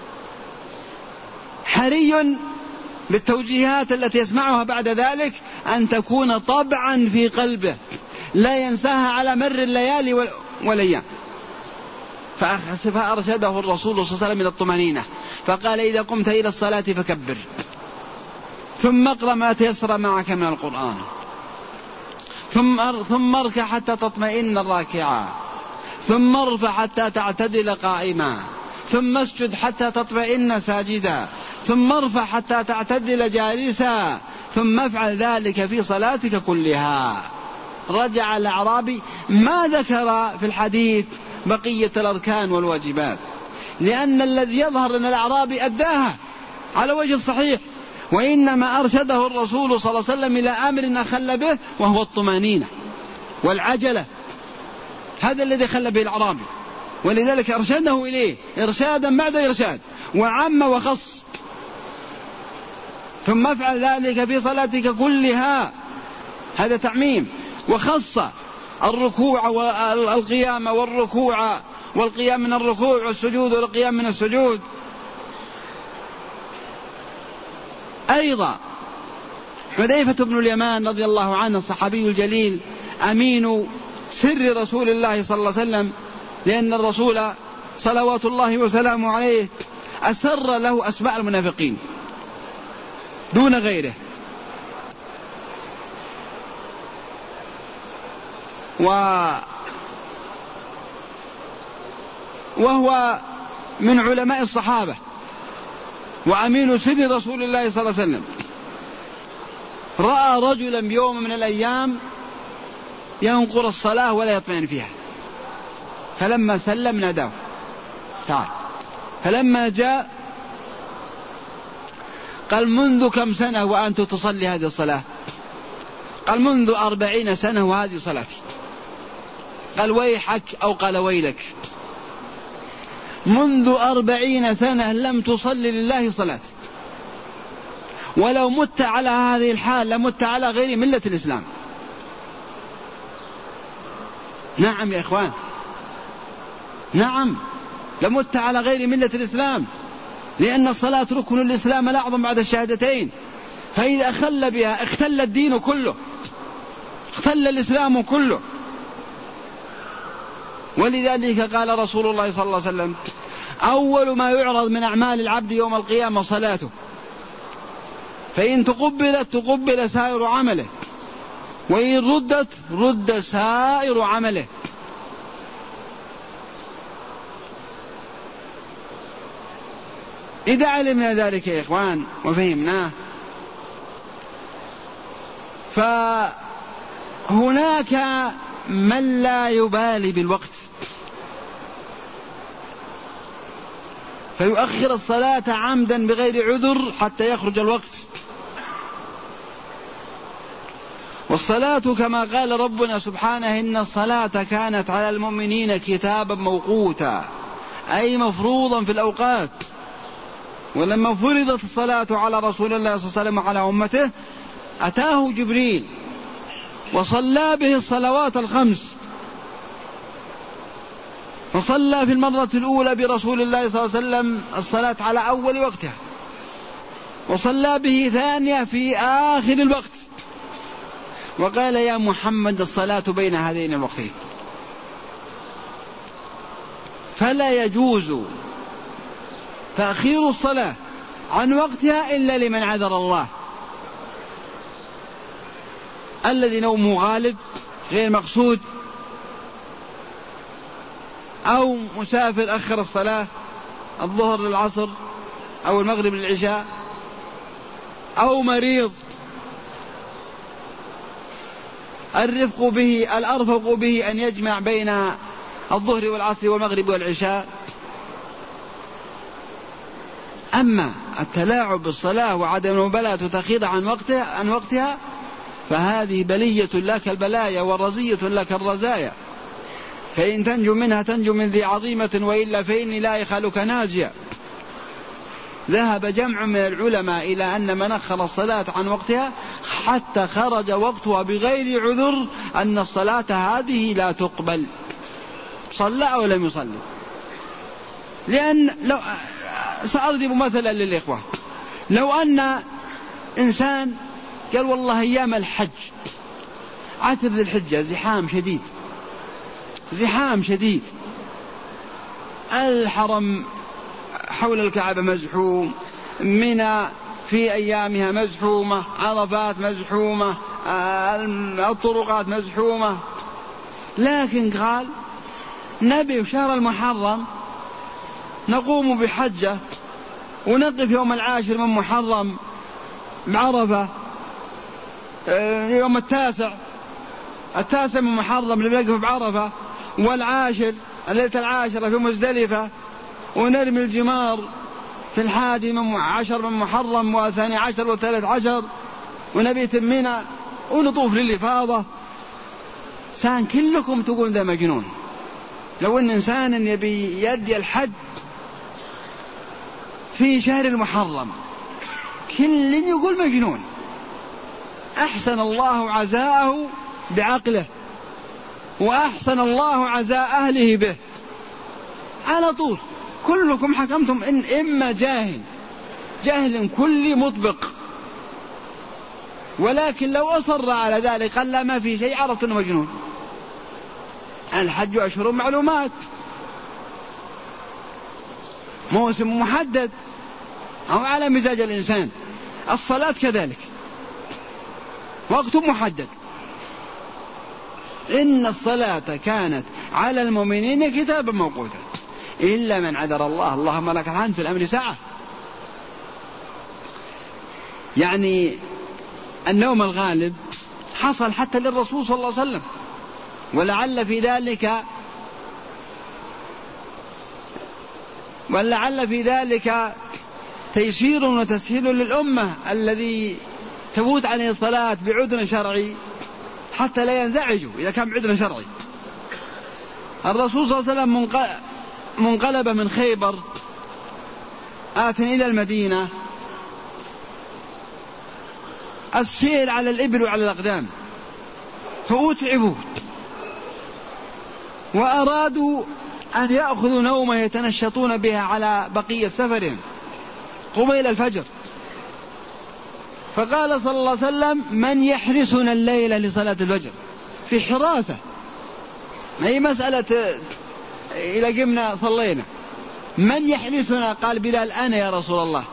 Speaker 1: حري بالتوجيهات التي يسمعها بعد ذلك أن تكون طبعا في قلبه لا ينساها على مر الليالي والأيام. فأرشده الرسول صلى الله عليه وسلم إلى الطمأنينة فقال إذا قمت إلى الصلاة فكبر ثم اقرأ ما تيسر معك من القرآن ثم اركع حتى تطمئن راكعا ثم ارفع حتى تعتدل قائما ثم اسجد حتى تطمئن ساجدا ثم ارفع حتى تعتدل جالسا ثم افعل ذلك في صلاتك كلها. رجع الأعرابي ما ذكر في الحديث بقية الأركان والواجبات، لأن الذي يظهر أن الأعرابي أداها على وجه الصحيح، وإنما أرشده الرسول صلى الله عليه وسلم إلى أمر أخل به وهو الطمأنينة والعجلة. هذا الذي خل به الأعرابي، ولذلك أرشده إليه إرشادا بعد إرشاد وعم وخص. ثم افعل ذلك في صلاتك كلها، هذا تعميم. وخص الركوع والقيام والركوع والقيام من الركوع والسجود والقيام من السجود. أيضا حذيفة بن اليمان رضي الله عنه الصحابي الجليل أمين سر رسول الله صلى الله عليه وسلم، لأن الرسول صلوات الله وسلامه عليه أسر له أسماء المنافقين دون غيره. وهو من علماء الصحابة وأمين سر رسول الله صلى الله عليه وسلم. رأى رجلا بيوم من الأيام ينقر الصلاة ولا يطمئن فيها، فلما سلم ناداه تعال. فلما جاء قال منذ كم سنة وأنت تصلي هذه الصلاة؟ قال منذ 40 سنة وهذه صلاتي. قال ويحك أو قال ويلك، منذ 40 سنة لم تصلي لله صلاة، ولو مت على هذه الحال لمت على غير ملة الإسلام. نعم يا إخوان، نعم لمت على غير ملة الإسلام، لأن الصلاة ركن الإسلام الأعظم بعد الشهادتين، فإذا أخل بها اختل الدين كله، اختل الإسلام كله. ولذلك قال رسول الله صلى الله عليه وسلم أول ما يعرض من أعمال العبد يوم القيامة صلاته، فإن تقبلت تقبل سائر عمله، وإن ردت رد سائر عمله. إذا علمنا ذلك يا إخوان وفهمناه، فهناك من لا يبالي بالوقت فيؤخر الصلاة عمدا بغير عذر حتى يخرج الوقت. والصلاة كما قال ربنا سبحانه إن الصلاة كانت على المؤمنين كتابا موقوتا، أي مفروضا في الأوقات. ولما فرضت الصلاة على رسول الله صلى الله عليه وسلم وعلى أمته أتاه جبريل وصلى به الصلوات الخمس، فصلى في المرة الأولى برسول الله صلى الله عليه وسلم الصلاة على أول وقتها، وصلى به ثانية في آخر الوقت، وقال يا محمد الصلاة بين هذين الوقتين. فلا يجوز تأخير الصلاة عن وقتها إلا لمن عذر الله، الذي نومه غالب غير مقصود، أو مسافر أخر الصلاة الظهر للعصر أو المغرب للعشاء، أو مريض. الأرفق به أن يجمع بين الظهر والعصر والمغرب والعشاء. أما التلاعب بالصلاة وعدم المبالاة وتأخيرها عن وقتها فهذه بلية لك البلايا ورزية لك الرزايا، فإن تنجو منها تنجو من ذي عظيمة، وإلا فإني لا يخالك ناجيا. ذهب جمع من العلماء إلى أن من أخر الصلاة عن وقتها حتى خرج وقتها بغير عذر أن الصلاة هذه لا تقبل، صلى أو لم يصلي. لأن سأضرب مثلا للإخوة، لو أن إنسان قال والله أيام الحج عشر ذي الحجة زحام شديد، الحرم حول الكعبة مزحوم، منى في أيامها مزحومة، عرفات مزحومة، الطرقات مزحومة، لكن قال نبي شهر المحرم نقوم بحجة ونقف يوم 10 من محرم بعرفة، يوم 9 من محرم نقف بعرفة، والعاشر الليلة 10 في مزدلفة، ونرمي الجمار في 11 من محرم و12 و13، ونبيت منى ونطوف للإفاضة. سان كلكم تقول ذا مجنون. لو أن إنسان يبي يدي الحج في شهر المحرم كل يقول مجنون. أحسن الله عزاءه بعقله، وأحسن الله عزاء أهله به على طول. كلكم حكمتم إن إما جاهل كل مطبق، ولكن لو أصر على ذلك قال لا ما في شيء عرفت أنه مجنون. الحج أشهر معلومات، موسم محدد أو على مزاج الإنسان. الصلاة كذلك وقت محدد. إن الصلاة كانت على المؤمنين كتابا موقوتا إلا من عذر الله. اللهم لك الحمد في الأمر ساعة. يعني النوم الغالب حصل حتى للرسول صلى الله عليه وسلم، ولعل في ذلك تيسير وتسهيل للأمة الذي تفوت عليه الصلاة بعذر شرعي حتى لا ينزعجوا إذا كان بعذر شرعي. الرسول صلى الله عليه وسلم منقلب من خيبر آت إلى المدينة، السير على الإبل وعلى الأقدام، فأتعبوا وأرادوا أن يأخذوا نومة يتنشطون بها على بقية سفرهم قبيل الفجر. فقال صلى الله عليه وسلم من يحرسنا الليلة لصلاة الفجر؟ في حراسة، ما هي مسألة إلى قمنا صلينا. من يحرسنا؟ قال بلال أنا يا رسول الله.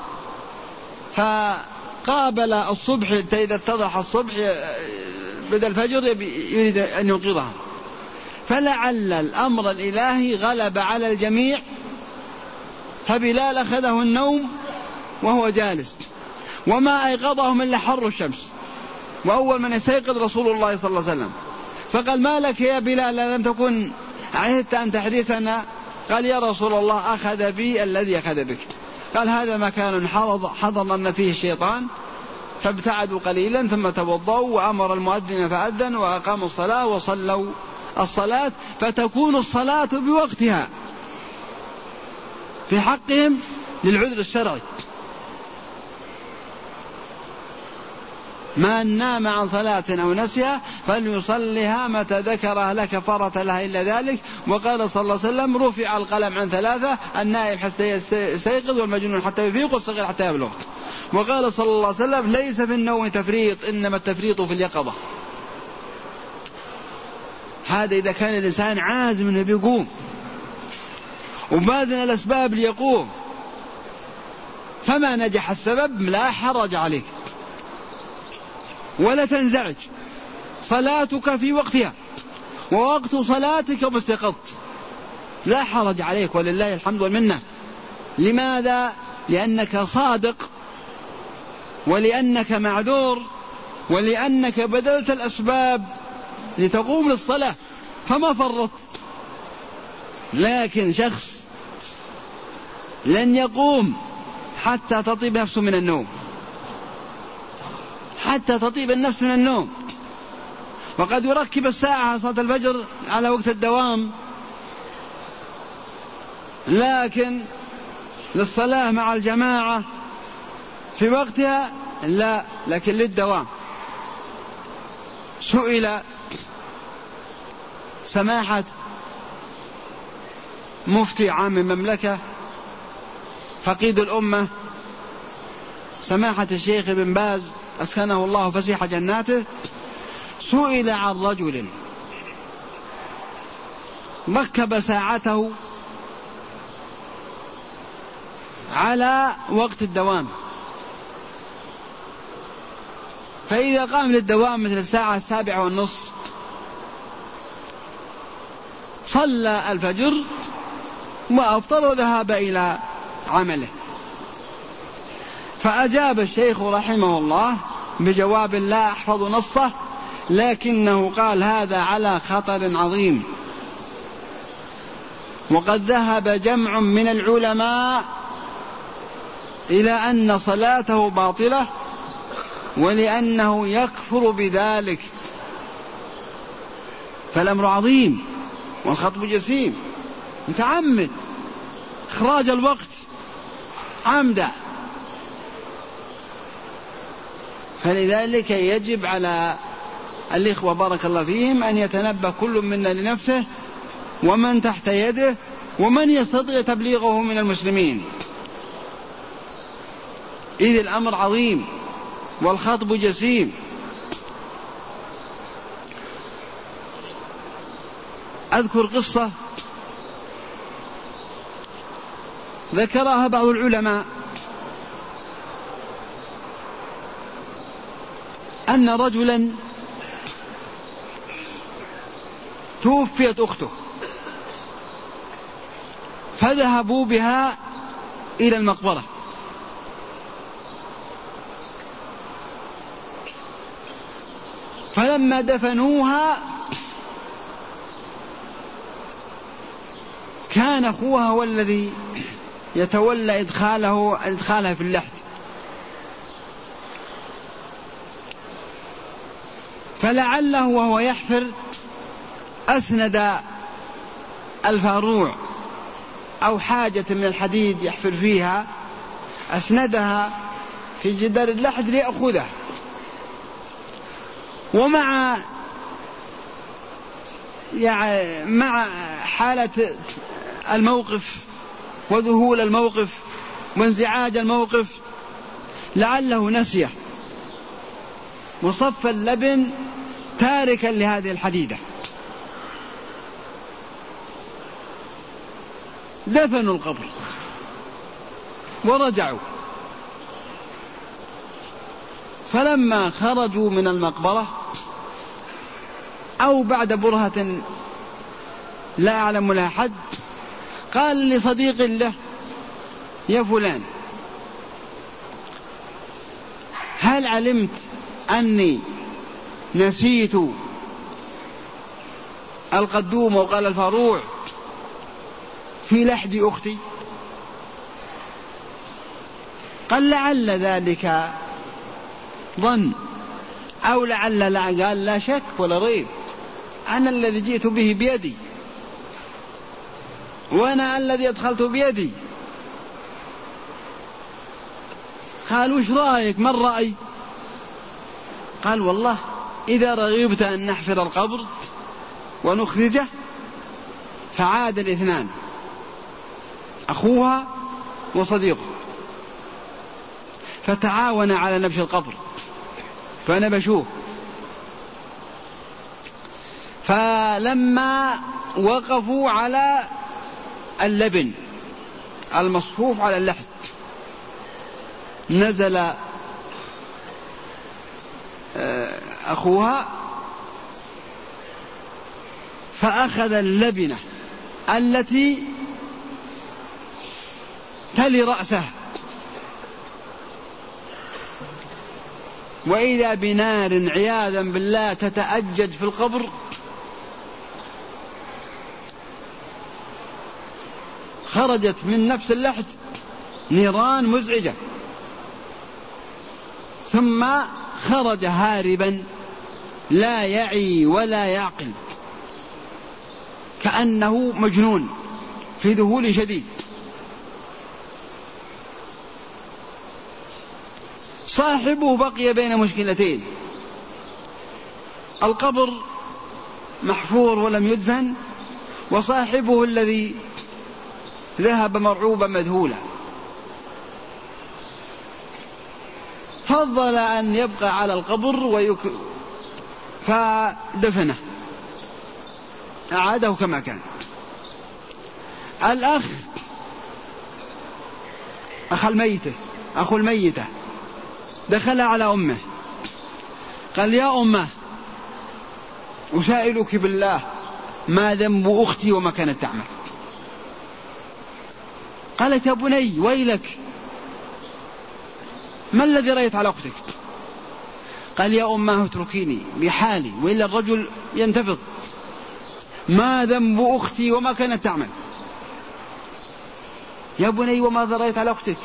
Speaker 1: فقابل الصبح، إذا اتضح الصبح بدأ الفجر يريد أن ينقذهم، فلعل الأمر الإلهي غلب على الجميع، فبلال أخذه النوم وهو جالس، وما أيقظهم إلا حر الشمس، وأول من يستيقظ رسول الله صلى الله عليه وسلم. فقال ما لك يا بلال لم تكن عهدت أن تحرسنا؟ قال يا رسول الله أخذ بي الذي أخذ بك. قال هذا مكان حضرنا فيه الشيطان، فابتعدوا قليلا ثم توضوا، وأمر المؤذن فأذن وأقاموا الصلاة وصلوا الصلاة، فتكون الصلاة بوقتها في حقهم للعذر الشرعي. من نام عن صلاة أو نسيها فليصلها متى ذكرها لا كفارة لها إلا ذلك. وقال صلى الله عليه وسلم رفع القلم عن ثلاثة: النائم حتى يستيقظ، والمجنون حتى يفيق، والصغير حتى يبلغ. وقال صلى الله عليه وسلم ليس في النوم تفريط إنما التفريط في اليقظة. هذا إذا كان الإنسان عازم أنه بيقوم وباذن الأسباب ليقوم، فما نجح السبب لا حرج عليك ولا تنزعج، صلاتك في وقتها ووقت صلاتك واستيقظت، لا حرج عليك ولله الحمد والمنة. لماذا؟ لأنك صادق، ولأنك معذور، ولأنك بذلت الأسباب لتقوم للصلاة فما فرطت. لكن شخص لن يقوم حتى تطيب نفسه من النوم، حتى تطيب النفس من النوم، وقد يركب الساعة صلاة الفجر على وقت الدوام، لكن للصلاة مع الجماعة في وقتها لا، لكن للدوام. سئل سماحة مفتي عام المملكة فقيد الأمة سماحة الشيخ ابن باز أسكنه الله فسيح جناته، سئل عن رجل ركب ساعته على وقت الدوام، فإذا قام للدوام مثل الساعة 7:30 صلى الفجر وأفطر وذهب إلى عمله. فأجاب الشيخ رحمه الله بجواب لا أحفظ نصه، لكنه قال هذا على خطر عظيم، وقد ذهب جمع من العلماء إلى أن صلاته باطلة ولأنه يكفر بذلك، فالأمر عظيم والخطب جسيم، متعمد إخراج الوقت عمدا. فلذلك يجب على الإخوة بارك الله فيهم أن يتنبه كل منا لنفسه ومن تحت يده ومن يستطيع تبليغه من المسلمين، إذ الأمر عظيم والخطب جسيم. أذكر قصة ذكرها بعض العلماء، أن رجلا توفيت أخته فذهبوا بها إلى المقبرة، فلما دفنوها كان أخوها هو الذي يتولى إدخالها في اللحد، فلعله وهو يحفر أسند الفاروع أو حاجة من الحديد يحفر فيها، أسندها في جدار اللحد ليأخذها. ومع مع حالة الموقف وذهول الموقف وانزعاج الموقف لعله نسيه وصف اللبن تاركا لهذه الحديدة. دفنوا القبر ورجعوا، فلما خرجوا من المقبرة أو بعد برهة لا أعلم لها حد، قال لصديق له يا فلان هل علمت أني نسيت القدوم وقال الفاروع في لحد أختي؟ قال لعل ذلك ظن أو لعل لا، قال لا شك ولا ريب، أنا الذي جئت به بيدي وأنا الذي أدخلت بيدي. قال وش رأيك؟ ما الرأي؟ قال والله إذا رغبت أن نحفر القبر ونخرجه، فعاد الاثنان أخوها وصديقه فتعاون على نبش القبر فنبشوه. فلما وقفوا على اللبن المصفوف على اللحد نزل أخوها فأخذ اللبنة التي تلي رأسه، وإذا بنار عياذا بالله تتأجج في القبر، خرجت من نفس اللحد نيران مزعجة، ثم خرج هاربا لا يعي ولا يعقل كأنه مجنون في ذهول شديد. صاحبه بقي بين مشكلتين: القبر محفور ولم يدفن، وصاحبه الذي ذهب مرعوبا مذهولا. فضل أن يبقى على القبر فدفنه، أعاده كما كان. الأخ أخو الميتة دخل على أمه قال: يا أمه أسائلك بالله ما ذنب أختي وما كانت تعمل؟ قالت: يا بني ويلك، ما الذي رأيت على أختك؟ قال: يا أمه اتركيني بحالي وإلا الرجل ينتفض، ما ذنب أختي وما كانت تعمل؟ يا بني وماذا رأيت على أختك؟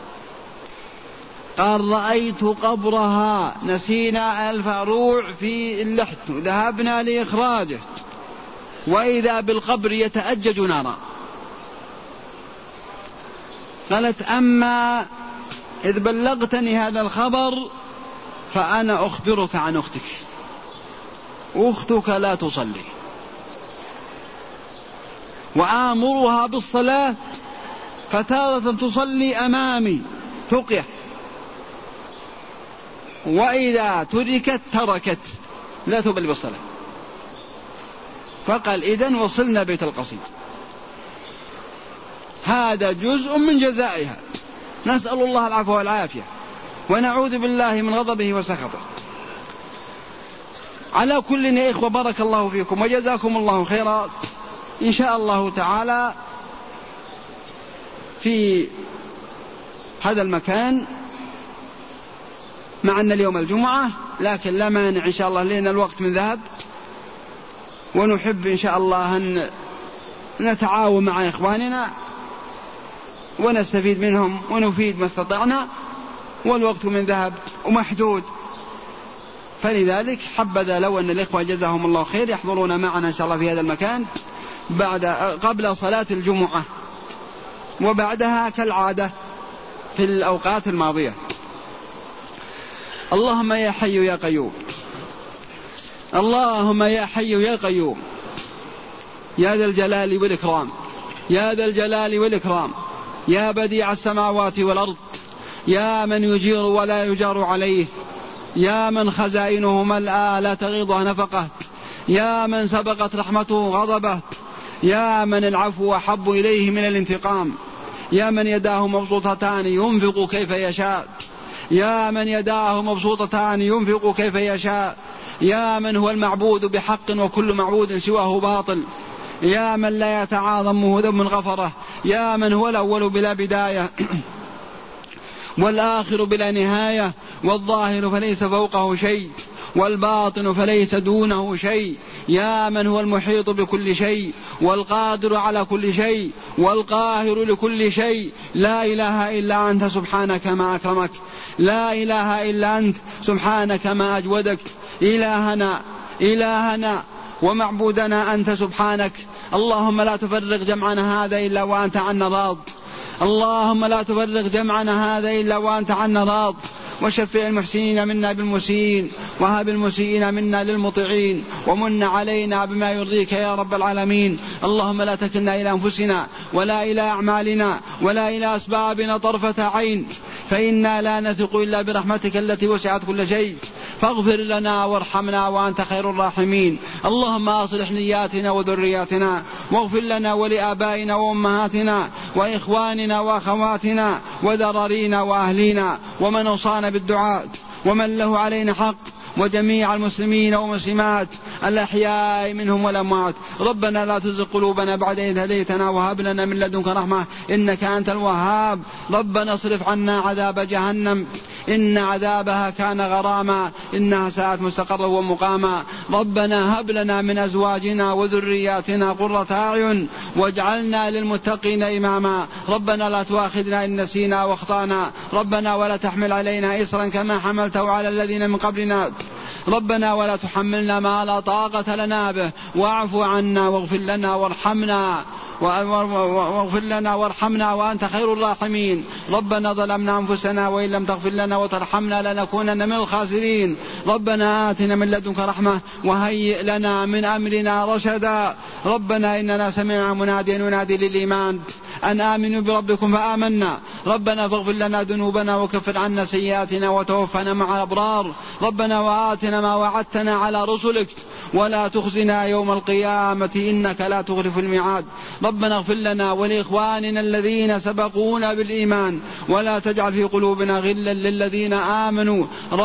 Speaker 1: قال: رأيت قبرها، نسينا الفروع في اللحد ذهبنا لإخراجه، وإذا بالقبر يتأجج نارا. قالت: أما إذ بلغتني هذا الخبر فأنا أخبرك عن أختك، أختك لا تصلي، وآمرها بالصلاة فتارة تصلي أمامي تقية، وإذا تركت لا تبالي بالصلاة. فقال: إذن وصلنا بيت القصيد. هذا جزء من جزائها، نسأل الله العفو والعافية ونعوذ بالله من غضبه وسخطه. على كل يا إخوة بارك الله فيكم وجزاكم الله خيرا. إن شاء الله تعالى في هذا المكان، مع أن اليوم الجمعة لكن لا مانع إن شاء الله لأن الوقت من ذهب، ونحب إن شاء الله أن نتعاون مع إخواننا ونستفيد منهم ونفيد ما استطعنا، والوقت من ذهب ومحدود، فلذلك حبذا لو أن الإخوة جزاهم الله خير يحضرون معنا إن شاء الله في هذا المكان قبل صلاة الجمعة وبعدها كالعادة في الأوقات الماضية. اللهم يا حي يا قيوم، اللهم يا حي يا قيوم، يا ذا الجلال والإكرام، يا ذا الجلال والإكرام، يا بديع السماوات والأرض، يا من يجير ولا يجار عليه، يا من خزائنه ملأى لا تغيضها نفقه، يا من سبقت رحمته غضبه، يا من العفو أحب إليه من الانتقام، يا من يداه مبسوطتان ينفق كيف يشاء، يا من يداه مبسوطتان ينفق كيف يشاء، يا من هو المعبود بحق وكل معبود سواه باطل، يا من لا يتعاظمه ذنب غفره، يا من هو الأول بلا بداية والآخر بلا نهاية، والظاهر فليس فوقه شيء والباطن فليس دونه شيء، يا من هو المحيط بكل شيء والقادر على كل شيء والقاهر لكل شيء. لا إله إلا أنت سبحانك ما أكرمك، لا إله إلا أنت سبحانك ما أجودك، إلهنا ومعبودنا أنت سبحانك. اللهم لا تفرق جمعنا هذا إلا وأنت عنا راض، اللهم لا تفرق جمعنا هذا إلا وأنت عنا راض، وشفع المحسنين منا بالمسيئين، وهب المسيئين منا للمطيعين، ومن علينا بما يرضيك يا رب العالمين. اللهم لا تكلنا إلى أنفسنا ولا إلى أعمالنا ولا إلى أسبابنا طرفة عين، فإنا لا نثق إلا برحمتك التي وسعت كل شيء، فاغفر لنا وارحمنا وأنت خير الراحمين. اللهم أصلح نياتنا وذرياتنا، واغفر لنا ولآبائنا وأمهاتنا وإخواننا وأخواتنا وذرارينا وأهلينا ومن أوصانا بالدعاء ومن له علينا حق، وجميع المسلمين والمسلمات الأحياء منهم والأموات. ربنا لا تزغ قلوبنا بعد إذ هديتنا وهب لنا من لدنك رحمة إنك أنت الوهاب. ربنا اصرف عنا عذاب جهنم إن عذابها كان غراما إنها ساءت مستقرا ومقاما. ربنا هب لنا من أزواجنا وذرياتنا قرة أعين واجعلنا للمتقين إماما. ربنا لا تؤاخذنا إن نسينا واخطأنا، ربنا ولا تحمل علينا إصرا كما حملته على الذين من قبلنا، ربنا ولا تحملنا ما لا طاقة لنا به، واعف عنا واغفر لنا وارحمنا وأنت خير الراحمين. ربنا ظلمنا أنفسنا وإن لم تغفر لنا وترحمنا لنكونن من الخاسرين. ربنا آتنا من لدنك رحمة وهيئ لنا من أمرنا رشدا. ربنا إننا سمعنا مناديا ينادي للإيمان أن آمنوا بربكم فآمنا. ربنا فاغفر لنا ذنوبنا وكفر عنا سيئاتنا وتوفنا مع الأبرار. ربنا وآتنا ما وعدتنا على رسلك ولا تخزنا يوم القيامة إنك لا تخلف الميعاد. ربنا اغفر لنا ولإخواننا الذين سبقونا بالإيمان ولا تجعل في قلوبنا غلا للذين آمنوا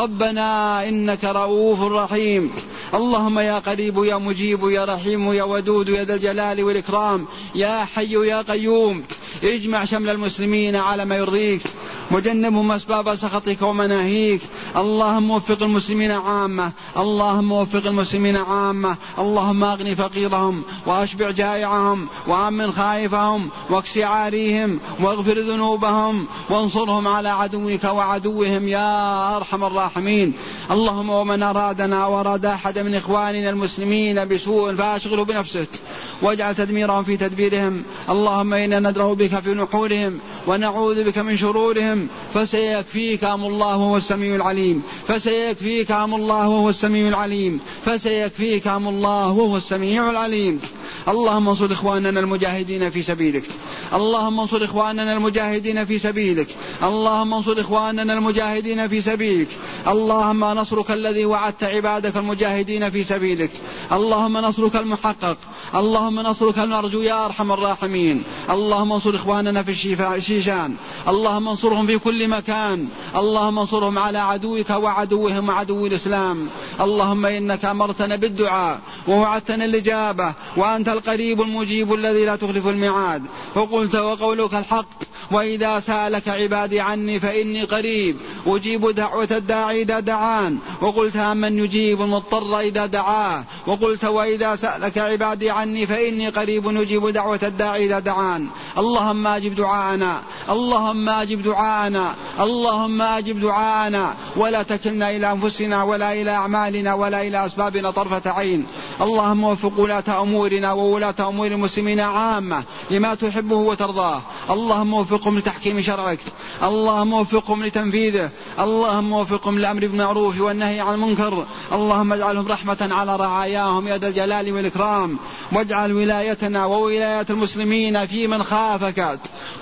Speaker 1: ربنا إنك رؤوف رحيم. اللهم يا قريب يا مجيب يا رحيم يا ودود يا ذا الجلال والإكرام يا حي يا قيوم، اجمع شمل المسلمين على ما يرضيك وجنبهم أسباب سخطك ومناهيك. اللهم وفق المسلمين عامة، اللهم وفق المسلمين عامة. اللهم أغني فقيرهم وأشبع جائعهم وأمن خائفهم واكس عاريهم واغفر ذنوبهم وانصرهم على عدوك وعدوهم يا أرحم الراحمين. اللهم ومن أرادنا وأراد أحد من إخواننا المسلمين بسوء فأشغله بنفسه واجعل تدميرهم في تدبيرهم. اللهم إنا ندرأ بك في نحورهم ونعوذ بك من شرورهم، فسيكفيكهم الله وهو السميع العليم، فسيكفيكهم الله وهو السميع العليم، فسيكفيكهم الله وهو السميع العليم. اللهم انصر إخواننا المجاهدين في سبيلك، اللهم انصر إخواننا المجاهدين في سبيلك، اللهم انصر إخواننا المجاهدين في سبيلك. اللهم نصرك الذي وعدت عبادك المجاهدين في سبيلك، اللهم نصرك المحقق، اللهم نصرك المرجو يا أرحم الراحمين. اللهم انصر إخواننا في الشيشان، اللهم انصرهم في كل مكان، اللهم انصرهم على عدوك وعدوهم وعدو الإسلام. اللهم إنك أمرتنا بالدعاء ووعدتنا الإجابة وأنت القريب المجيب الذي لا تخلف الميعاد، وقلت وقولك الحق وإذا سألك عبادي عني فإني قريب أجيب دعوة الداعي إذا دعان، وقلت أمن يجيب المضطر إذا دعاه، وقلت وإذا سألك عبادي عني فإني قريب أجيب دعوة الداعي إذا دعان. اللهم أجب دعاءنا، اللهم أجب دعاءنا، اللهم أجب دعاءنا، ولا تكلنا إلى أنفسنا ولا إلى أعمالنا ولا إلى أسبابنا طرفة عين. اللهم وفق ولاة أمورنا وولاة أمور المسلمين عامة لما تحبه وترضاه. اللهم وفقهم لتحكيم شرعك، اللهم وفقهم لتنفيذه، اللهم وفقهم للأمر بالمعروف والنهي عن المنكر. اللهم اجعلهم رحمة على رعاياهم يا ذا الجلال والإكرام، واجعل ولايتنا وولاية المسلمين في من خافك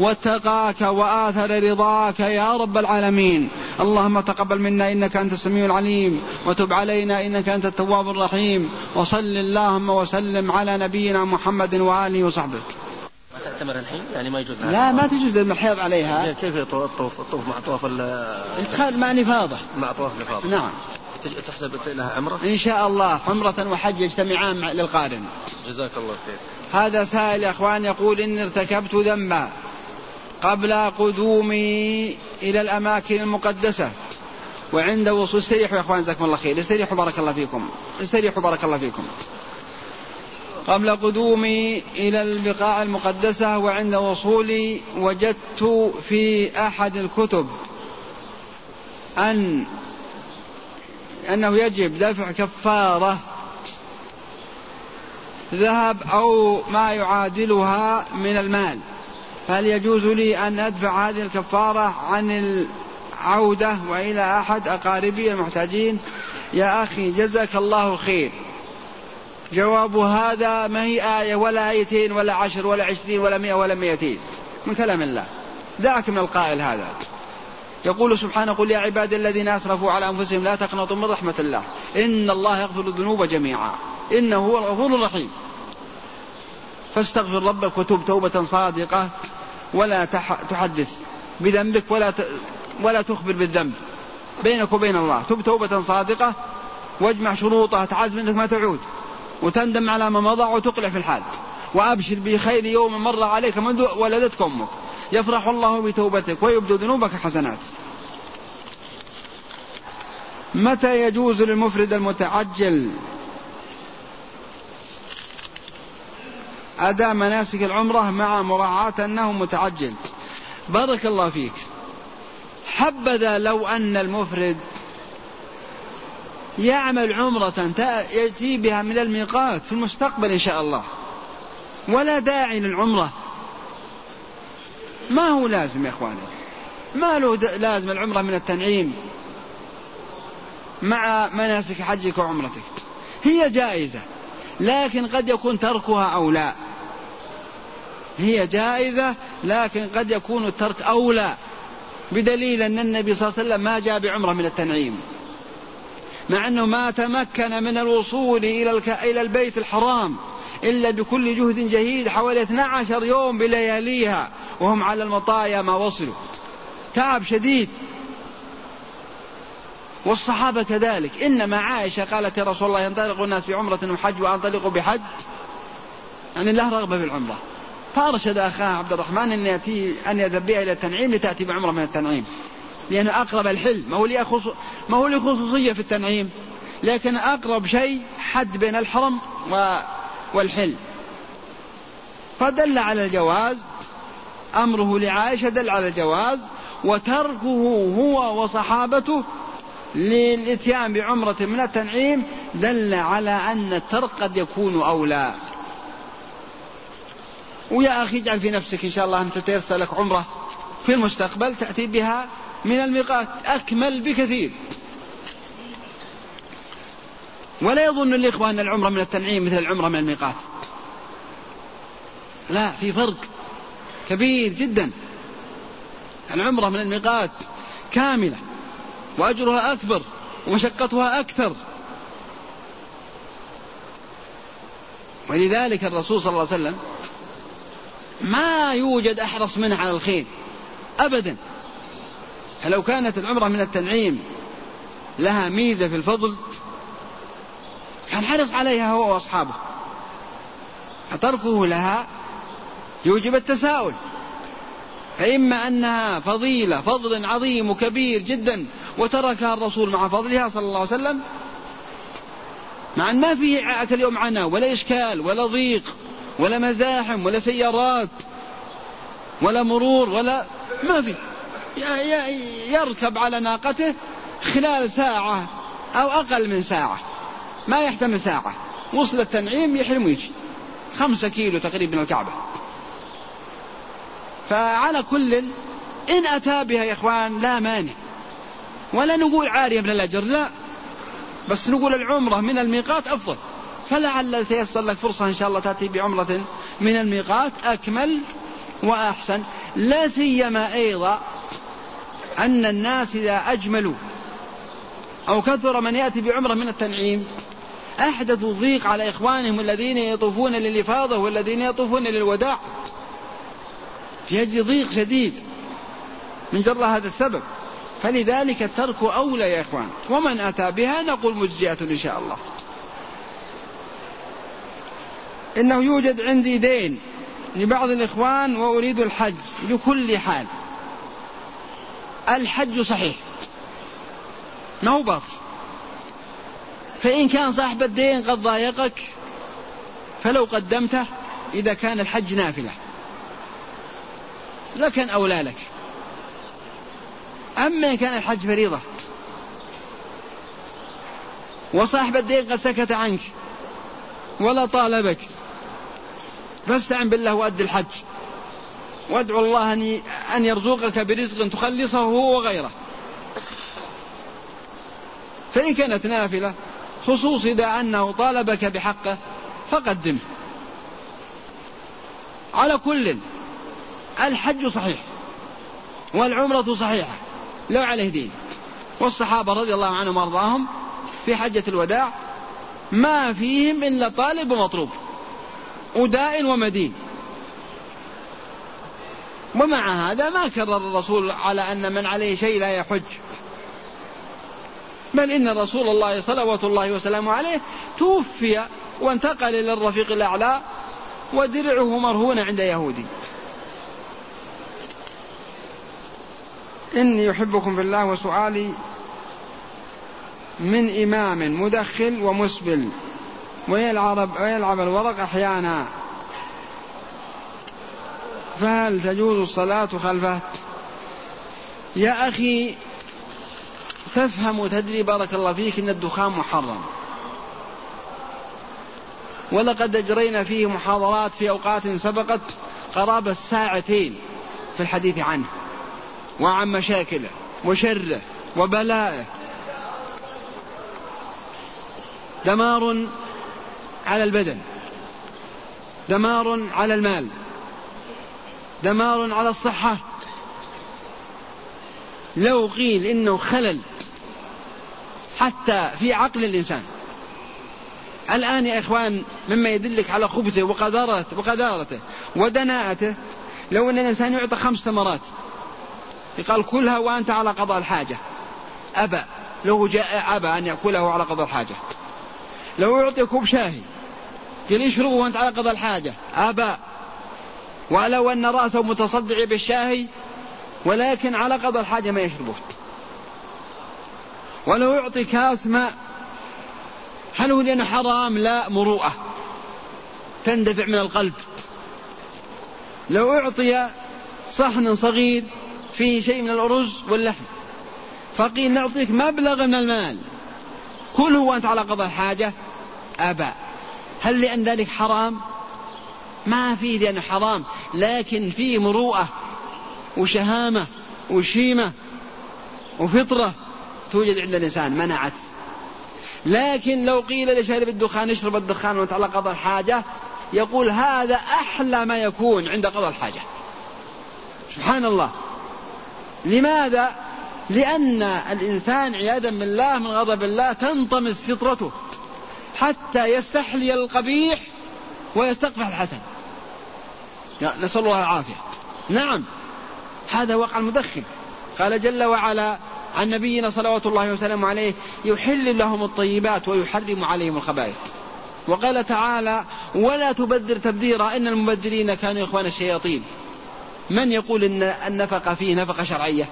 Speaker 1: واتقاك وآثر رضاك يا رب العالمين. اللهم تقبل منا إنك أنت السميع العليم، وتب علينا إنك أنت التواب الرحيم، وصل اللهم وسلم على نبينا محمد وآله وصحبه.
Speaker 2: ما تعتمر الحين يعني ما يجوز؟
Speaker 1: لا ما تجوز المحيض عليها.
Speaker 2: كيف الطوف مع طواف
Speaker 1: ادخال مع نفاضة؟
Speaker 2: مع طواف الإفاضة
Speaker 1: نعم.
Speaker 2: تحسب لها عمرة
Speaker 1: إن شاء الله، عمرة وحج يجتمعان للقارن.
Speaker 2: جزاك الله خير.
Speaker 1: هذا سائل يا أخوان يقول إني ارتكبت ذنبا قبل قدومي إلى الأماكن المقدسة وعند وصول، استريحوا يا أخوان جزاكم الله خير، استريحوا بارك الله فيكم، استريحوا بارك الله فيكم. قبل قدومي إلى البقاع المقدسة وعند وصولي وجدت في أحد الكتب أنه يجب دفع كفارة ذهب أو ما يعادلها من المال، فهل يجوز لي أن أدفع هذه الكفارة عودة وإلى أحد أقاربي المحتاجين. يا أخي جزاك الله خير، جواب هذا ما هي آية ولا آيتين ولا 10 ولا 20 ولا 100 ولا 200 من كلام الله. دعك من القائل هذا. يقول سبحانه: قل يا عبادي الذين أسرفوا على أنفسهم لا تقنطوا من رحمة الله إن الله يغفر الذنوب جميعا إنه هو الغفور الرحيم. فاستغفر ربك وتوب توبة صادقة ولا تحدث بذنبك ولا تخبر بالذنب بينك وبين الله. توب توبة صادقة واجمع شروطها، تعزم انك ما تعود وتندم على ما مضى وتقلع في الحال، وأبشر بخير يوم مر عليك منذ ولدتك أمك يفرح الله بتوبتك ويبدو ذنوبك حسنات. متى يجوز للمفرد المتعجل أداء مناسك العمرة مع مراعاة أنه متعجل؟ بارك الله فيك. حبذا لو أن المفرد يعمل عمرة يأتي بها من الميقات في المستقبل إن شاء الله، ولا داعي للعمرة. ما هو لازم يا إخواني، ما له لازم العمرة من التنعيم مع مناسك حجك وعمرتك. هي جائزة لكن قد يكون تركها أولى. هي جائزة لكن قد يكون الترك أولى، بدليل أن النبي صلى الله عليه وسلم ما جاء بعمرة من التنعيم، مع أنه ما تمكن من الوصول إلى البيت الحرام إلا بكل جهد جهيد حوالي 12 يوم بلياليها وهم على المطايا ما وصلوا، تعب شديد. والصحابة كذلك. إنما عائشة قالت: يا رسول الله ينطلق الناس بعمرة وحج وأنطلق بحج، يعني له رغبة في العمرة. فأرشد أخاه عبد الرحمن أن يذهب بها إلى التنعيم لتأتي بعمرة من التنعيم، لأنه أقرب الحل. ما هو لخصوصية في التنعيم، لكن أقرب شيء حد بين الحرم والحل. فدل على الجواز، أمره لعائشة دل على الجواز، وتركه هو وصحابته للإتيان بعمرة من التنعيم دل على أن الترك قد يكون أولى. ويا أخي اجعل في نفسك إن شاء الله أن تتيسر لك عمرة في المستقبل تأتي بها من الميقات، أكمل بكثير. ولا يظن الإخوة أن العمرة من التنعيم مثل العمرة من الميقات، لا، في فرق كبير جدا. العمرة من الميقات كاملة وأجرها أكبر ومشقتها أكثر. ولذلك الرسول صلى الله عليه وسلم ما يوجد أحرص منه على الخير أبدا. فلو كانت العمرة من التنعيم لها ميزة في الفضل كان حرص عليها هو وأصحابه، فتركه لها يوجب التساؤل. فإما أنها فضل عظيم وكبير جدا وتركها الرسول مع فضلها صلى الله عليه وسلم، مع أن ما فيه اليوم عنا ولا إشكال ولا ضيق ولا مزاحم ولا سيارات ولا مرور ولا ما في، يركب على ناقته خلال ساعة أو أقل من ساعة، ما يحتمل ساعة، وصل التنعيم يحرم ويجي 5 كيلو تقريبا من الكعبة. فعلى كل إن أتى بها يا إخوان لا مانع، ولا نقول عارية من الأجر، لا، بس نقول العمرة من الميقات أفضل. فلعل تيسر لك فرصة إن شاء الله تأتي بعمرة من الميقات أكمل وأحسن. لا سيما أيضا أن الناس إذا أجملوا أو كثر من يأتي بعمرة من التنعيم أحدثوا ضيق على إخوانهم الذين يطوفون للإفاضة والذين يطوفون للوداع، يجي ضيق شديد من جراء هذا السبب. فلذلك الترك أولى يا إخوان، ومن أتى بها نقول مجزئة إن شاء الله. إنه يوجد عندي دين لبعض الإخوان وأريد الحج بكل حال. الحج صحيح ما هو باطل، فإن كان صاحب الدين قد ضايقك فلو قدمته إذا كان الحج نافلة لكن أولى لك. أما إن كان الحج فريضة وصاحب الدين قد سكت عنك ولا طالبك فاستعن بالله وأد الحج، وادعو الله أن يرزقك برزق تخلصه هو وغيره، فإن كانت نافلة خصوص إذا أنه طالبك بحقه فقدمه. على كل الحج صحيح والعمرة صحيحة لو عليه دين، والصحابة رضي الله عنهم وارضاهم في حجة الوداع ما فيهم إلا طالب ومطلوب ودائن ومدين. ومع هذا ما كرر الرسول على أن من عليه شيء لا يحج، بل إن رسول الله صلوات الله وسلامه عليه توفي وانتقل إلى الرفيق الأعلى ودرعه مرهونة عند يهودي. إني يحبكم في الله وسؤالي من إمام مدخل ومسبل ويلعب الورق أحيانا، فهل تجوز الصلاة خلفه؟ يا أخي تفهم وتدري بارك الله فيك أن الدخان محرم، ولقد أجرينا فيه محاضرات في أوقات سبقت قرابة ساعتين في الحديث عنه وعن مشاكله وشره وبلائه. دمار على البدن، دمار على المال، دمار على الصحة. لو قيل إنه خلل حتى في عقل الإنسان الآن يا إخوان، مما يدلك على خبثه وقذارته ودناءته، لو أن الإنسان يعطى 5 تمرات يقال كلها وأنت على قضاء الحاجة، أبى، لو جاء أبى أن يأكله على قضاء الحاجة. لو يعطي كوب شاهي قال يشربه وأنت على قضاء الحاجة، أبى، ولو أن رأسه متصدع بالشاهي ولكن على قضاء الحاجة ما يشربه. ولو يعطي كاس ماء هل هو لأنه حرام؟ لا، مروءة تندفع من القلب. لو أعطي صحن صغير فيه شيء من الأرز واللحم فقيل نعطيك مبلغ من المال كله وأنت على قضاء الحاجة، أبى. هل لأن ذلك حرام؟ ما فيه لأنه حرام، لكن فيه مروءة وشهامة وشيمة وفطرة توجد عند الإنسان منعت. لكن لو قيل لشارب الدخان اشرب الدخان وانت على قضاء الحاجة يقول هذا أحلى ما يكون عند قضاء الحاجة. سبحان الله. لماذا؟ لأن الإنسان عياذا بالله من غضب الله تنطمس فطرته حتى يستحلي القبيح ويستقبح الحسن، نسأل الله العافية. نعم، هذا وقع المدخن. قال جل وعلا عن نبينا صلوات الله وسلامه عليه يحل لهم الطيبات ويحرم عليهم الخبائث. وقال تعالى ولا تبذر تبذيرا إن المبذرين كانوا إخوان الشياطين. من يقول إن النفقة فيه نفقة شرعية؟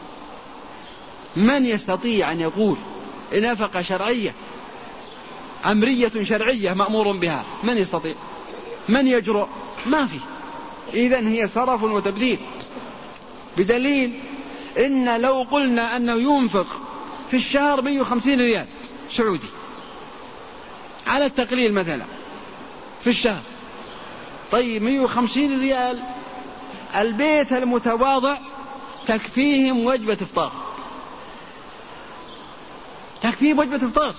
Speaker 1: من يستطيع أن يقول نفقة شرعية أمرية شرعية مأمور بها؟ من يستطيع؟ من يجرؤ؟ ما في. إذن هي صرف وتبذير، بدليل إن لو قلنا أنه ينفق في الشهر 150 ريال سعودي على التقليل مثلا في الشهر، طيب 150 ريال البيت المتواضع تكفيهم وجبة إفطار، تكفيهم وجبة إفطار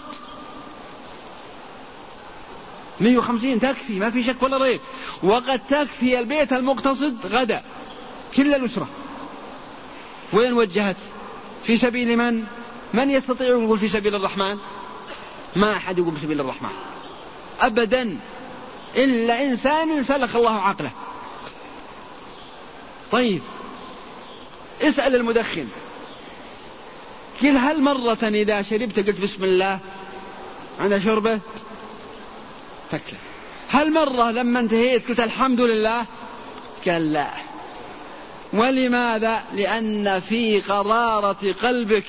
Speaker 1: 150 تكفي ما في شك ولا ريب. وقد تكفي البيت المقتصد غدا كل الأسرة. وين وجهت؟ في سبيل من يستطيع يقول في سبيل الرحمن؟ ما أحد يقول بسبيل الرحمن أبدا إلا إنسان سلخ الله عقله. طيب اسأل المدخن قل هل مرة إذا شربت قلت بسم الله عند شربه؟ فكر. هل مرة لما انتهيت قلت الحمد لله؟ قال لا. ولماذا؟ لأن في قرارة قلبك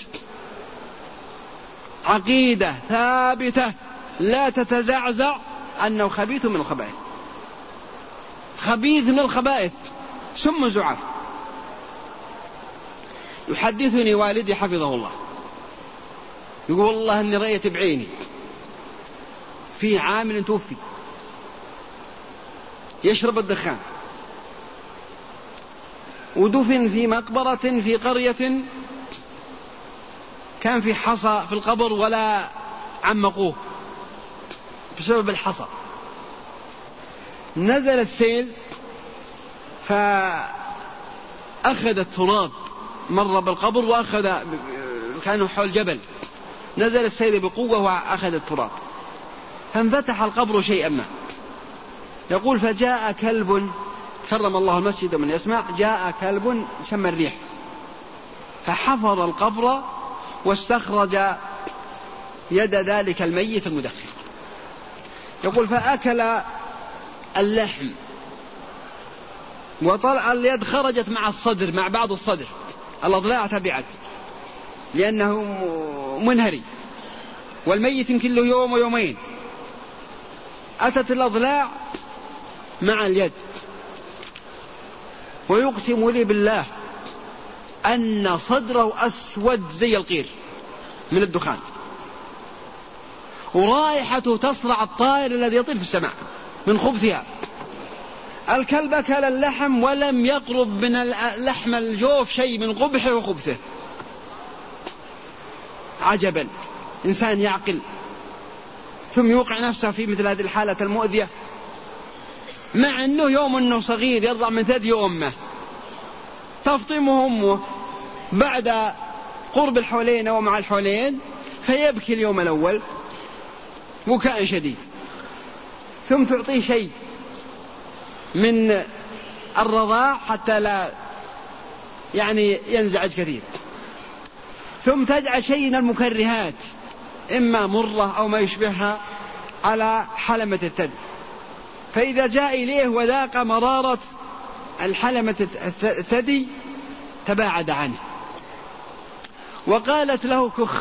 Speaker 1: عقيدة ثابتة لا تتزعزع أنه خبيث من الخبائث، خبيث من الخبائث سم زعاف. يحدثني والدي حفظه الله يقول والله أني رأيت بعيني في عامل توفي يشرب الدخان ودفن في مقبرة في قرية كان في حصى في القبر ولا عمقوه بسبب الحصى. نزل السيل فأخذ التراب، مر بالقبر وأخذ، كانوا حول جبل، نزل السيل بقوة وأخذ التراب فانفتح القبر شيئا ما. يقول فجاء كلب، كرم الله المسجد من يسمع، جاء كلب شم الريح فحفر القبر واستخرج يد ذلك الميت المدخن. يقول فأكل اللحم وطلع اليد، خرجت مع الصدر، مع بعض الصدر، الأضلاع تبعت لأنه منهري والميت يمكن له يوم ويومين. أتت الأضلاع مع اليد. ويقسم لي بالله أن صدره أسود زي القير من الدخان، ورائحته تصرع الطائر الذي يطير في السماء من خبثها. الكلب أكل اللحم ولم يقرب من لحم الجوف شيء من قبحه وخبثه. عجبا، إنسان يعقل ثم يوقع نفسه في مثل هذه الحالة المؤذية، مع أنه يوم أنه صغير يرضع من ثدي أمه، تفطمه أمه بعد قرب الحولين ومع الحولين فيبكي اليوم الأول بكاء شديد، ثم تعطيه شيء من الرضاع حتى لا ينزعج كثير، ثم تجعل شيء من المكرهات إما مرة أو ما يشبهها على حلمة الثدي، فإذا جاء إليه وذاق مرارة الحلمة الثدي تباعد عنه. وقالت له كخ،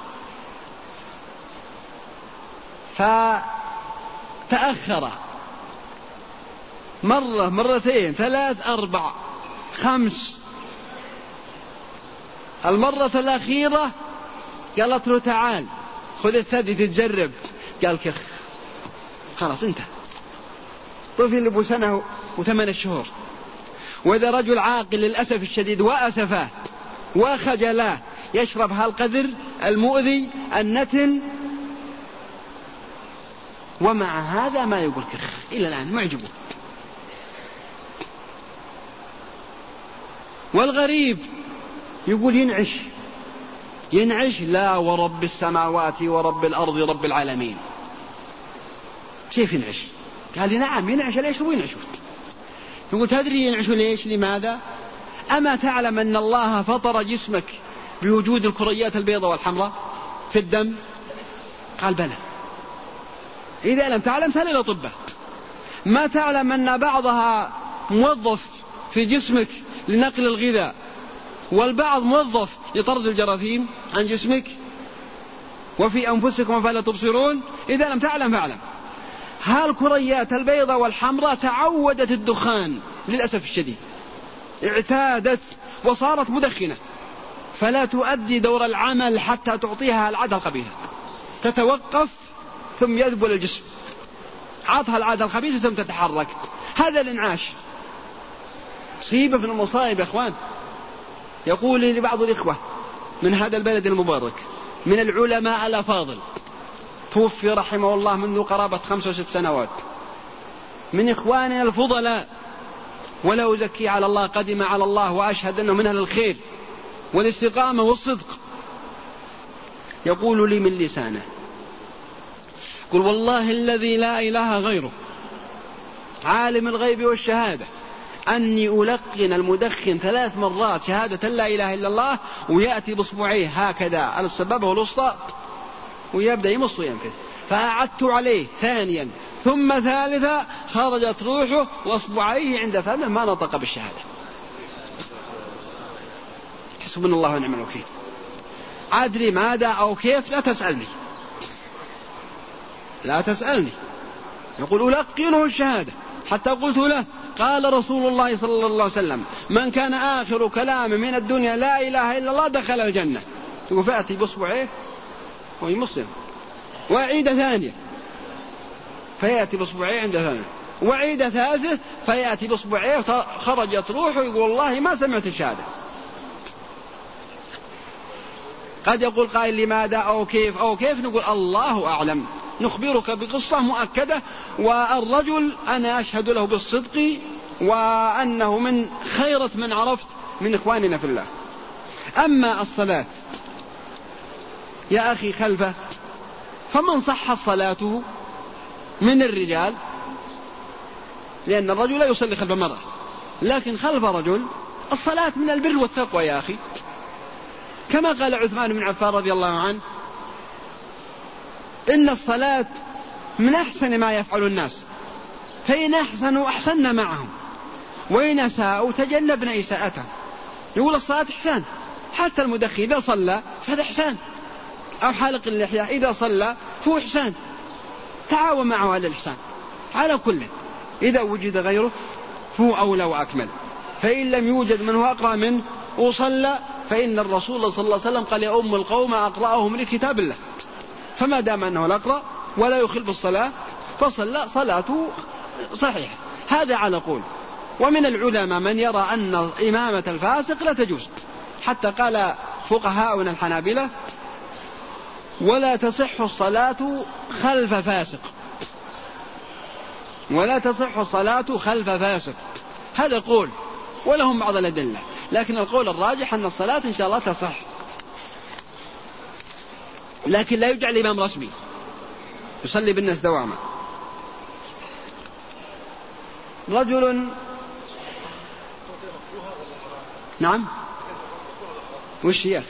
Speaker 1: فتأخر مرة، مرتين، ثلاث، أربع، خمس. المرة الأخيرة قالت له تعال خذ الثدي تتجرب، قال كخ، خلاص انتهى. طفل ابو سنة و8 شهور. وإذا رجل عاقل للأسف الشديد وأسفاه وخجلاه يشرب هالقدر المؤذي النتن، ومع هذا ما يقول كخ إلى الآن، معجبه. والغريب يقول ينعش، لا ورب السماوات ورب الأرض رب العالمين. كيف ينعش؟ قال لي نعم ينعش. ليش هو ينعش؟ يقول تدري ينعش ليش؟ لماذا؟ أما تعلم أن الله فطر جسمك بوجود الكريات البيضاء والحمراء في الدم؟ قال بلى. إذا لم تعلم سل الأطباء. ما تعلم أن بعضها موظف في جسمك لنقل الغذاء، والبعض موظف لطرد الجراثيم عن جسمك؟ وفي أنفسكم فلا تبصرون. إذا لم تعلم فاعلم. هالكريات البيضاء والحمراء تعودت الدخان للأسف الشديد، اعتادت وصارت مدخنة، فلا تؤدي دور العمل حتى تعطيها العادة الخبيثة، تتوقف ثم يذبل الجسم، عطها العادة الخبيثة ثم تتحرك. هذا الانعاش مصيبة من المصائب يا أخوان. يقول لي لبعض الإخوة من هذا البلد المبارك من العلماء الأفاضل، توفي رحمه الله منذ قرابة 5 و6 سنوات، من إخواننا الفضلاء، ولا أزكي على الله، قدم على الله وأشهد أنه من أهل الخير والاستقامة والصدق. يقول لي من لسانه، قل والله الذي لا إله غيره عالم الغيب والشهادة أني ألقن المدخن 3 مرات شهادة لا إله إلا الله، ويأتي بصبعيه هكذا على السبابة والوسطى ويبدأ يمص وينفث، فأعدت عليه ثانيا ثم ثالثا، خرجت روحه واصبعيه عند فمه ما نطق بالشهادة. حسبنا الله ونعم الوكيل. أدري ماذا أو كيف لا تسألني. يقول ألقنه الشهادة حتى قلت له قال رسول الله صلى الله عليه وسلم من كان آخر كلامه من الدنيا لا إله إلا الله دخل الجنة. يقول فأتي بصبعيه ويمصر، وأعيد ثانية فيأتي بصبعيه عند فمه، وأعيد ثالثة فيأتي بصبعيه، خرجت روحه. يقول والله ما سمعت الشهادة. قد يقول قائل لماذا أو كيف أو كيف، نقول الله أعلم، نخبرك بقصة مؤكدة، والرجل أنا أشهد له بالصدق وأنه من خيرة من عرفت من إخواننا في الله. أما الصلاة يا أخي خلفه، فمن صحت صلاته من الرجال، لأن الرجل لا يصلي خلف المرأة، لكن خلف رجل الصلاة من البر والتقوى يا أخي، كما قال عثمان بن عفان رضي الله عنه إن الصلاة من أحسن ما يفعل الناس، فإن أحسنوا أحسننا معهم، وإن أساءوا تجنبنا إساءتهم. يقول الصلاة إحسان، حتى المدخن إذا صلى فهذا إحسان، أو حالق اللحية إذا صلى فهو إحسان، تعاون معه على الإحسان. على كل إذا وجد غيره فهو أولى وأكمل، فإن لم يوجد من هو أقرأ منه وصلى، فإن الرسول صلى الله عليه وسلم قال يا أم القوم أقرأهم لكتاب الله، فما دام أنه الأقرأ ولا يخل بالصلاة فصلى صلاته صحيحة. هذا على قول. ومن العلماء من يرى أن إمامة الفاسق لا تجوز، حتى قال فقهاؤنا الحنابلة ولا تصح الصلاة خلف فاسق، ولا تصح الصلاة خلف فاسق، هذا قول ولهم بعض الأدلة، لكن القول الراجح أن الصلاة إن شاء الله تصح، لكن لا يجعل إمام رسمي يصلي بالناس دواما. رجل نعم وش يا أخي؟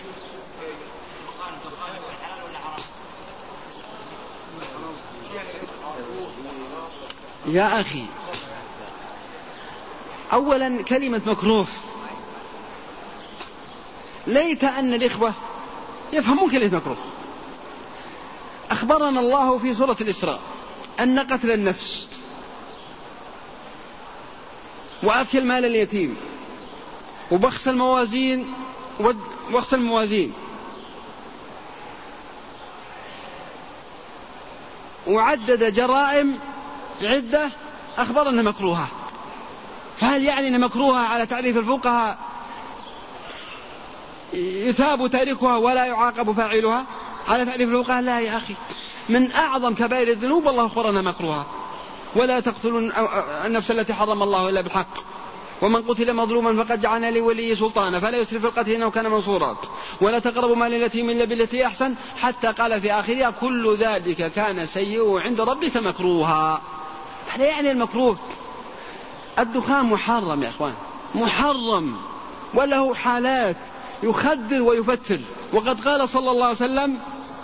Speaker 1: يا أخي أولا كلمة مكروه، ليت أن الإخوة يفهمون كلمة مكروه. أخبرنا الله في سورة الإسراء أن قتل النفس وأكل مال اليتيم وبخس الموازين وعدد جرائم عدة أخبر أنها مكروهة. فهل يعني أنها مكروهة على تعريف الفقهاء يثاب تاركها ولا يعاقب فاعلها على تعريف الفقهاء؟ لا يا أخي، من أعظم كبائر الذنوب والله أخبر أنها مكروهة. ولا تقتلوا النفس التي حرم الله إلا بالحق، ومن قتل مظلوما فقد جعلنا لوليه سلطانا فلا يسرف في القتل إنه كان منصورا، ولا تقربوا مال اليتيم إلا بالتي أحسن، حتى قال في آخرها كل ذلك كان سيئه عند ربك مكروها. هذا يعني المكروه. الدخان محرم يا أخوان، محرم، وله حالات يخدر ويفتر، وقد قال صلى الله عليه وسلم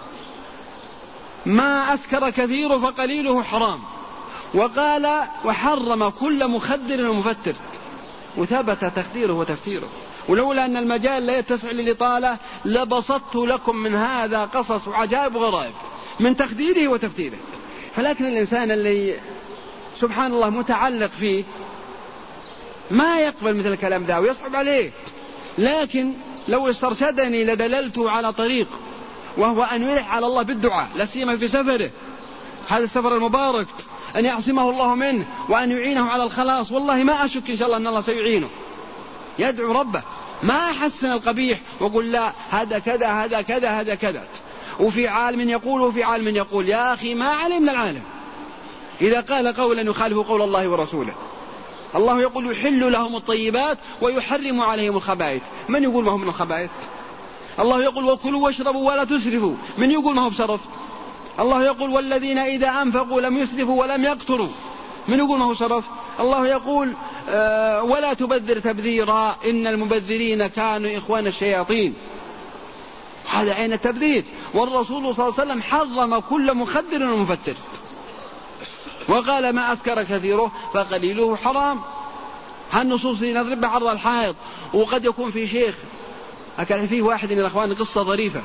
Speaker 1: ما أسكر كثير فقليله حرام، وقال وحرم كل مخدر ومفتر، وثبت تخديره وتفتيره. ولولا أن المجال لا يتسع للإطالة لبسطت لكم من هذا قصص وعجائب وغرائب من تخديره وتفتيره. فلكن الإنسان اللي سبحان الله متعلق فيه ما يقبل مثل الكلام ذا ويصعب عليه. لكن لو استرشدني لدللته على طريق، وهو أن يلح على الله بالدعاء، لا سيما في سفره هذا السفر المبارك، أن يعصمه الله منه وأن يعينه على الخلاص. والله ما أشك إن شاء الله أن الله سيعينه، يدعو ربه، ما أحسن القبيح وقل لا هذا كذا هذا كذا هذا كذا، وفي عالم يقول وفي عالم يقول. يا أخي ما علمنا العالم إذا قال قولا يخالف قول الله ورسوله. الله يقول يحل لهم الطيبات ويحرم عليهم الخبائث، من يقول ما هو من الخبائث؟ الله يقول وكلوا واشربوا ولا تسرفوا، من يقول ما هو بسرف؟ الله يقول والذين إذا أنفقوا لم يسرفوا ولم يقتروا، من يقول ما هو سرف؟ الله يقول ولا تبذر تبذيرا إن المبذرين كانوا إخوان الشياطين، هذا عين التبذير. والرسول صلى الله عليه وسلم حرم كل مخدر ومفتر، وقال ما أسكر كثيره فقليله حرام. هالنصوص نضرب عرض الحائط. وقد يكون في شيخ أكان فيه واحد من الأخوان قصة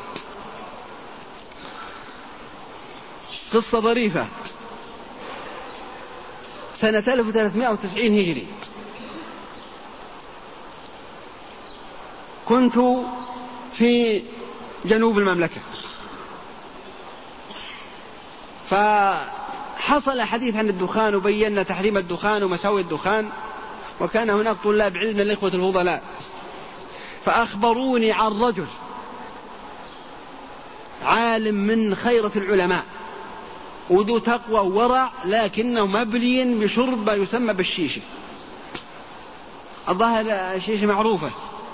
Speaker 1: ظريفة سنة 1390 هجري. كنت في جنوب المملكة، فحصل حديث عن الدخان وبينا تحريم الدخان ومساوئ الدخان، وكان هناك طلاب علم الإخوة الفضلاء، فأخبروني عن رجل عالم من خيرة العلماء وذو تقوى وورع، لكنه مبلي بشرب يسمى بالشيشة. الظاهر الشيشة معروفة،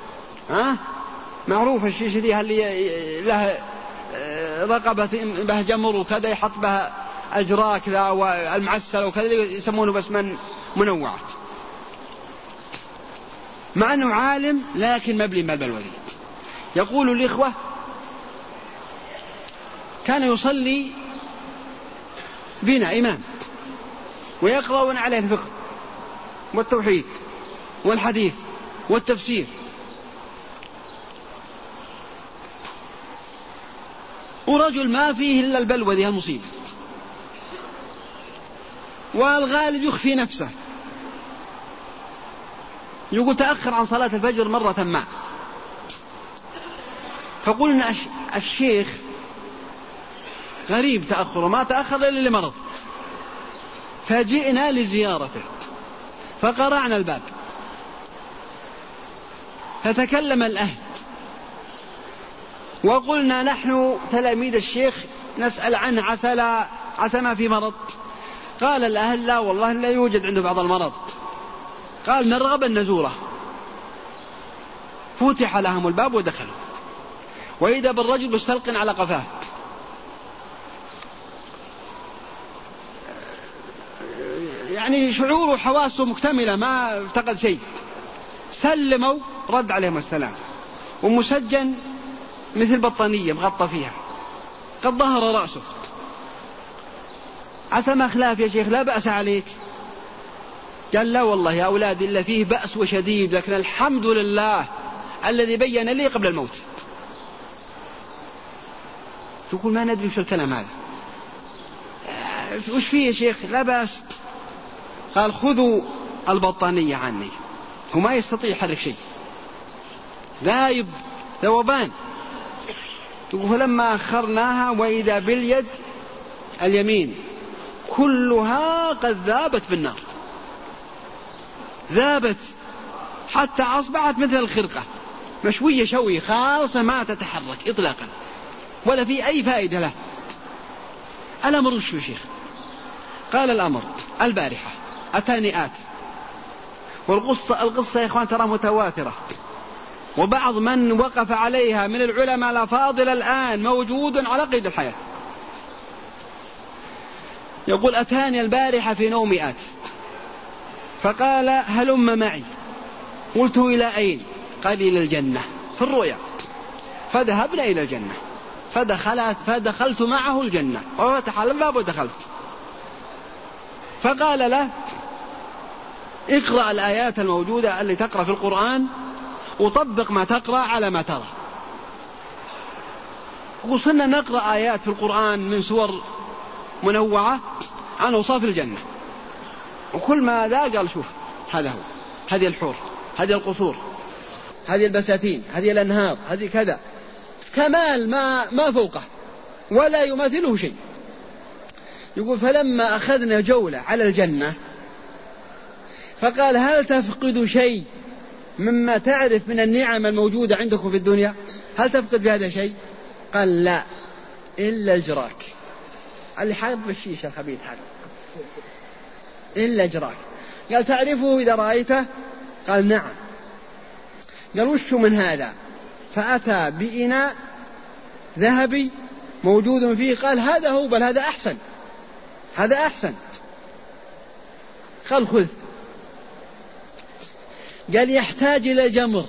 Speaker 1: معروفة الشيشة دي اللي لها رقبة بها جمر وكذا يحط بها أجراء كذا والمعسل وكذا يسمونه بس من منوعة، مع أنه عالم لكن مبلي بالبلوى. يقول الإخوة كان يصلي بنا إمام ويقرأون عليه الفقه والتوحيد والحديث والتفسير، ورجل ما فيه إلا البلوى ذي المصيبة، والغالب يخفي نفسه. يقول تأخر عن صلاة الفجر مرة ما، فقلنا الشيخ غريب تأخر، وما تأخر إلا لمرض، فجئنا لزيارته فقرعنا الباب فتكلم الأهل وقلنا نحن تلاميذ الشيخ نسأل عنه عسى ما في مرض. قال الأهل لا والله لا يوجد عنده بعض المرض. قال نرغب أن نزوره. فتح لهم الباب ودخلوا، وإذا بالرجل مستلق على قفاه، يعني شعوره وحواسه مكتملة ما افتقد شيء. سلموا رد عليهم السلام، ومسجن مثل بطانية مغطى فيها قد ظهر رأسه. عسى ما خلاف يا شيخ، لا بأس عليك. قال لا والله يا أولادي إلا فيه بأس وشديد، لكن الحمد لله الذي بين لي قبل الموت. تقول ما ندري وش الكلام هذا، وش فيه يا شيخ؟ لا بأس. قال خذوا البطانية عني، هو ما يستطيع يحرك شيء، ذايب ذوبان. تقول فلما أخرناها وإذا باليد اليمين كلها قد ذابت بالنار، ذابت حتى أصبحت مثل الخرقة مشوية شوي خالصة ما تتحرك إطلاقا ولا في أي فائدة له. الأمر وش يا شيخ؟ قال الأمر البارحة أتاني آت، والقصة يا إخوان ترى متواترة، وبعض من وقف عليها من العلماء الأفاضل الآن موجود على قيد الحياة. يقول أتاني البارحة في نومي آت فقال هلم معي. قلت إلى أين؟ قال إلى الجنة في الرؤيا. فذهبنا إلى الجنة فدخلت معه الجنة وفتح الباب ودخلت. فقال له اقرأ الآيات الموجودة اللي تقرأ في القرآن وطبق ما تقرأ على ما ترى. وصلنا نقرأ آيات في القرآن من سور منوعة عن أوصاف الجنة، وكل ما ذا قال شوف هذا هو، هذه الحور، هذه القصور، هذه البساتين، هذه الأنهار، هذه كذا، كمال ما فوقه ولا يماثله شيء. يقول فلما أخذنا جولة على الجنة فقال هل تفقد شيء مما تعرف من النعم الموجودة عندكم في الدنيا؟ هل تفقد في هذا شيء؟ قال لا إلا الجراك اللي حاط بالشيشة الخبيث هذا، إلا الجراك. قال تعرفه إذا رأيته؟ قال نعم. قال وش من هذا؟ فأتى بإناء ذهبي موجود فيه. قال هذا هو، بل هذا أحسن، هذا أحسن. قال خذ. قال يحتاج إلى جمر.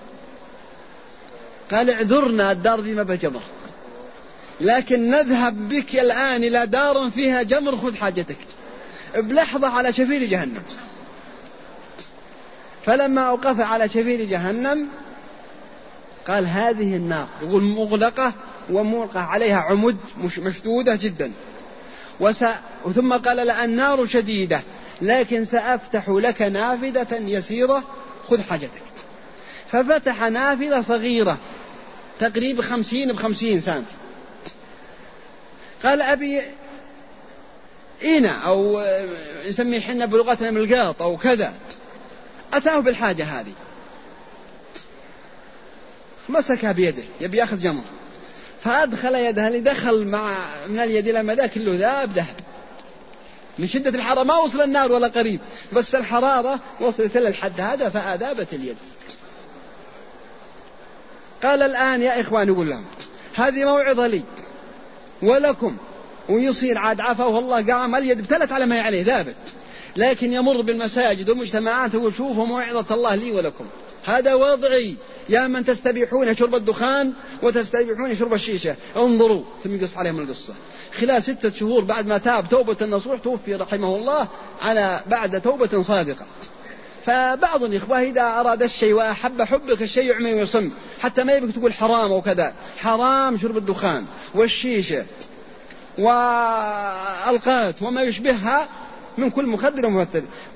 Speaker 1: قال اعذرنا الدار ذي ما به جمر، لكن نذهب بك الآن إلى دار فيها جمر، خذ حاجتك بلحظة على شفير جهنم. فلما أوقف على شفير جهنم قال هذه النار، يقول مغلقة وموقع عليها عمد مشدودة جدا، ثم قال لا النار شديدة لكن سأفتح لك نافذة يسيرة خذ حاجتك. ففتح نافذة صغيرة تقريبا 50 ب50 سنتي. قال أبي إينا أو نسميه حنا بلغتنا ملقاط أو كذا. أتاه بالحاجة هذه، مسكها بيده يبي يأخذ جمر، فأدخل يده اللي دخل من اليد لما ذا كله ذاب ذهب من شدة الحرارة، ما وصل النار ولا قريب، بس الحرارة وصلت إلى الحد هذا فأذابت اليد. قال الآن يا إخوان يقول لهم هذه موعظة لي ولكم، ويصير عاد عفوه الله قام اليد ابتلت على ما عليه ذابت، لكن يمر بالمساجد والمجتمعات ويقول شوفوا موعظة الله لي ولكم، هذا وضعي يا من تستبيحون شرب الدخان وتستبيحون شرب الشيشة، انظروا. ثم يقص عليهم القصة. خلال 6 شهور بعد ما تاب توبة نصوح توفي رحمه الله بعد توبة صادقة. فبعض الإخوة إذا أراد الشيء وأحب حبك الشيء يعمي ويصم، حتى ما يبك تقول حرام وكذا، حرام شرب الدخان والشيشة والقات وما يشبهها من كل مخدر ومفتر.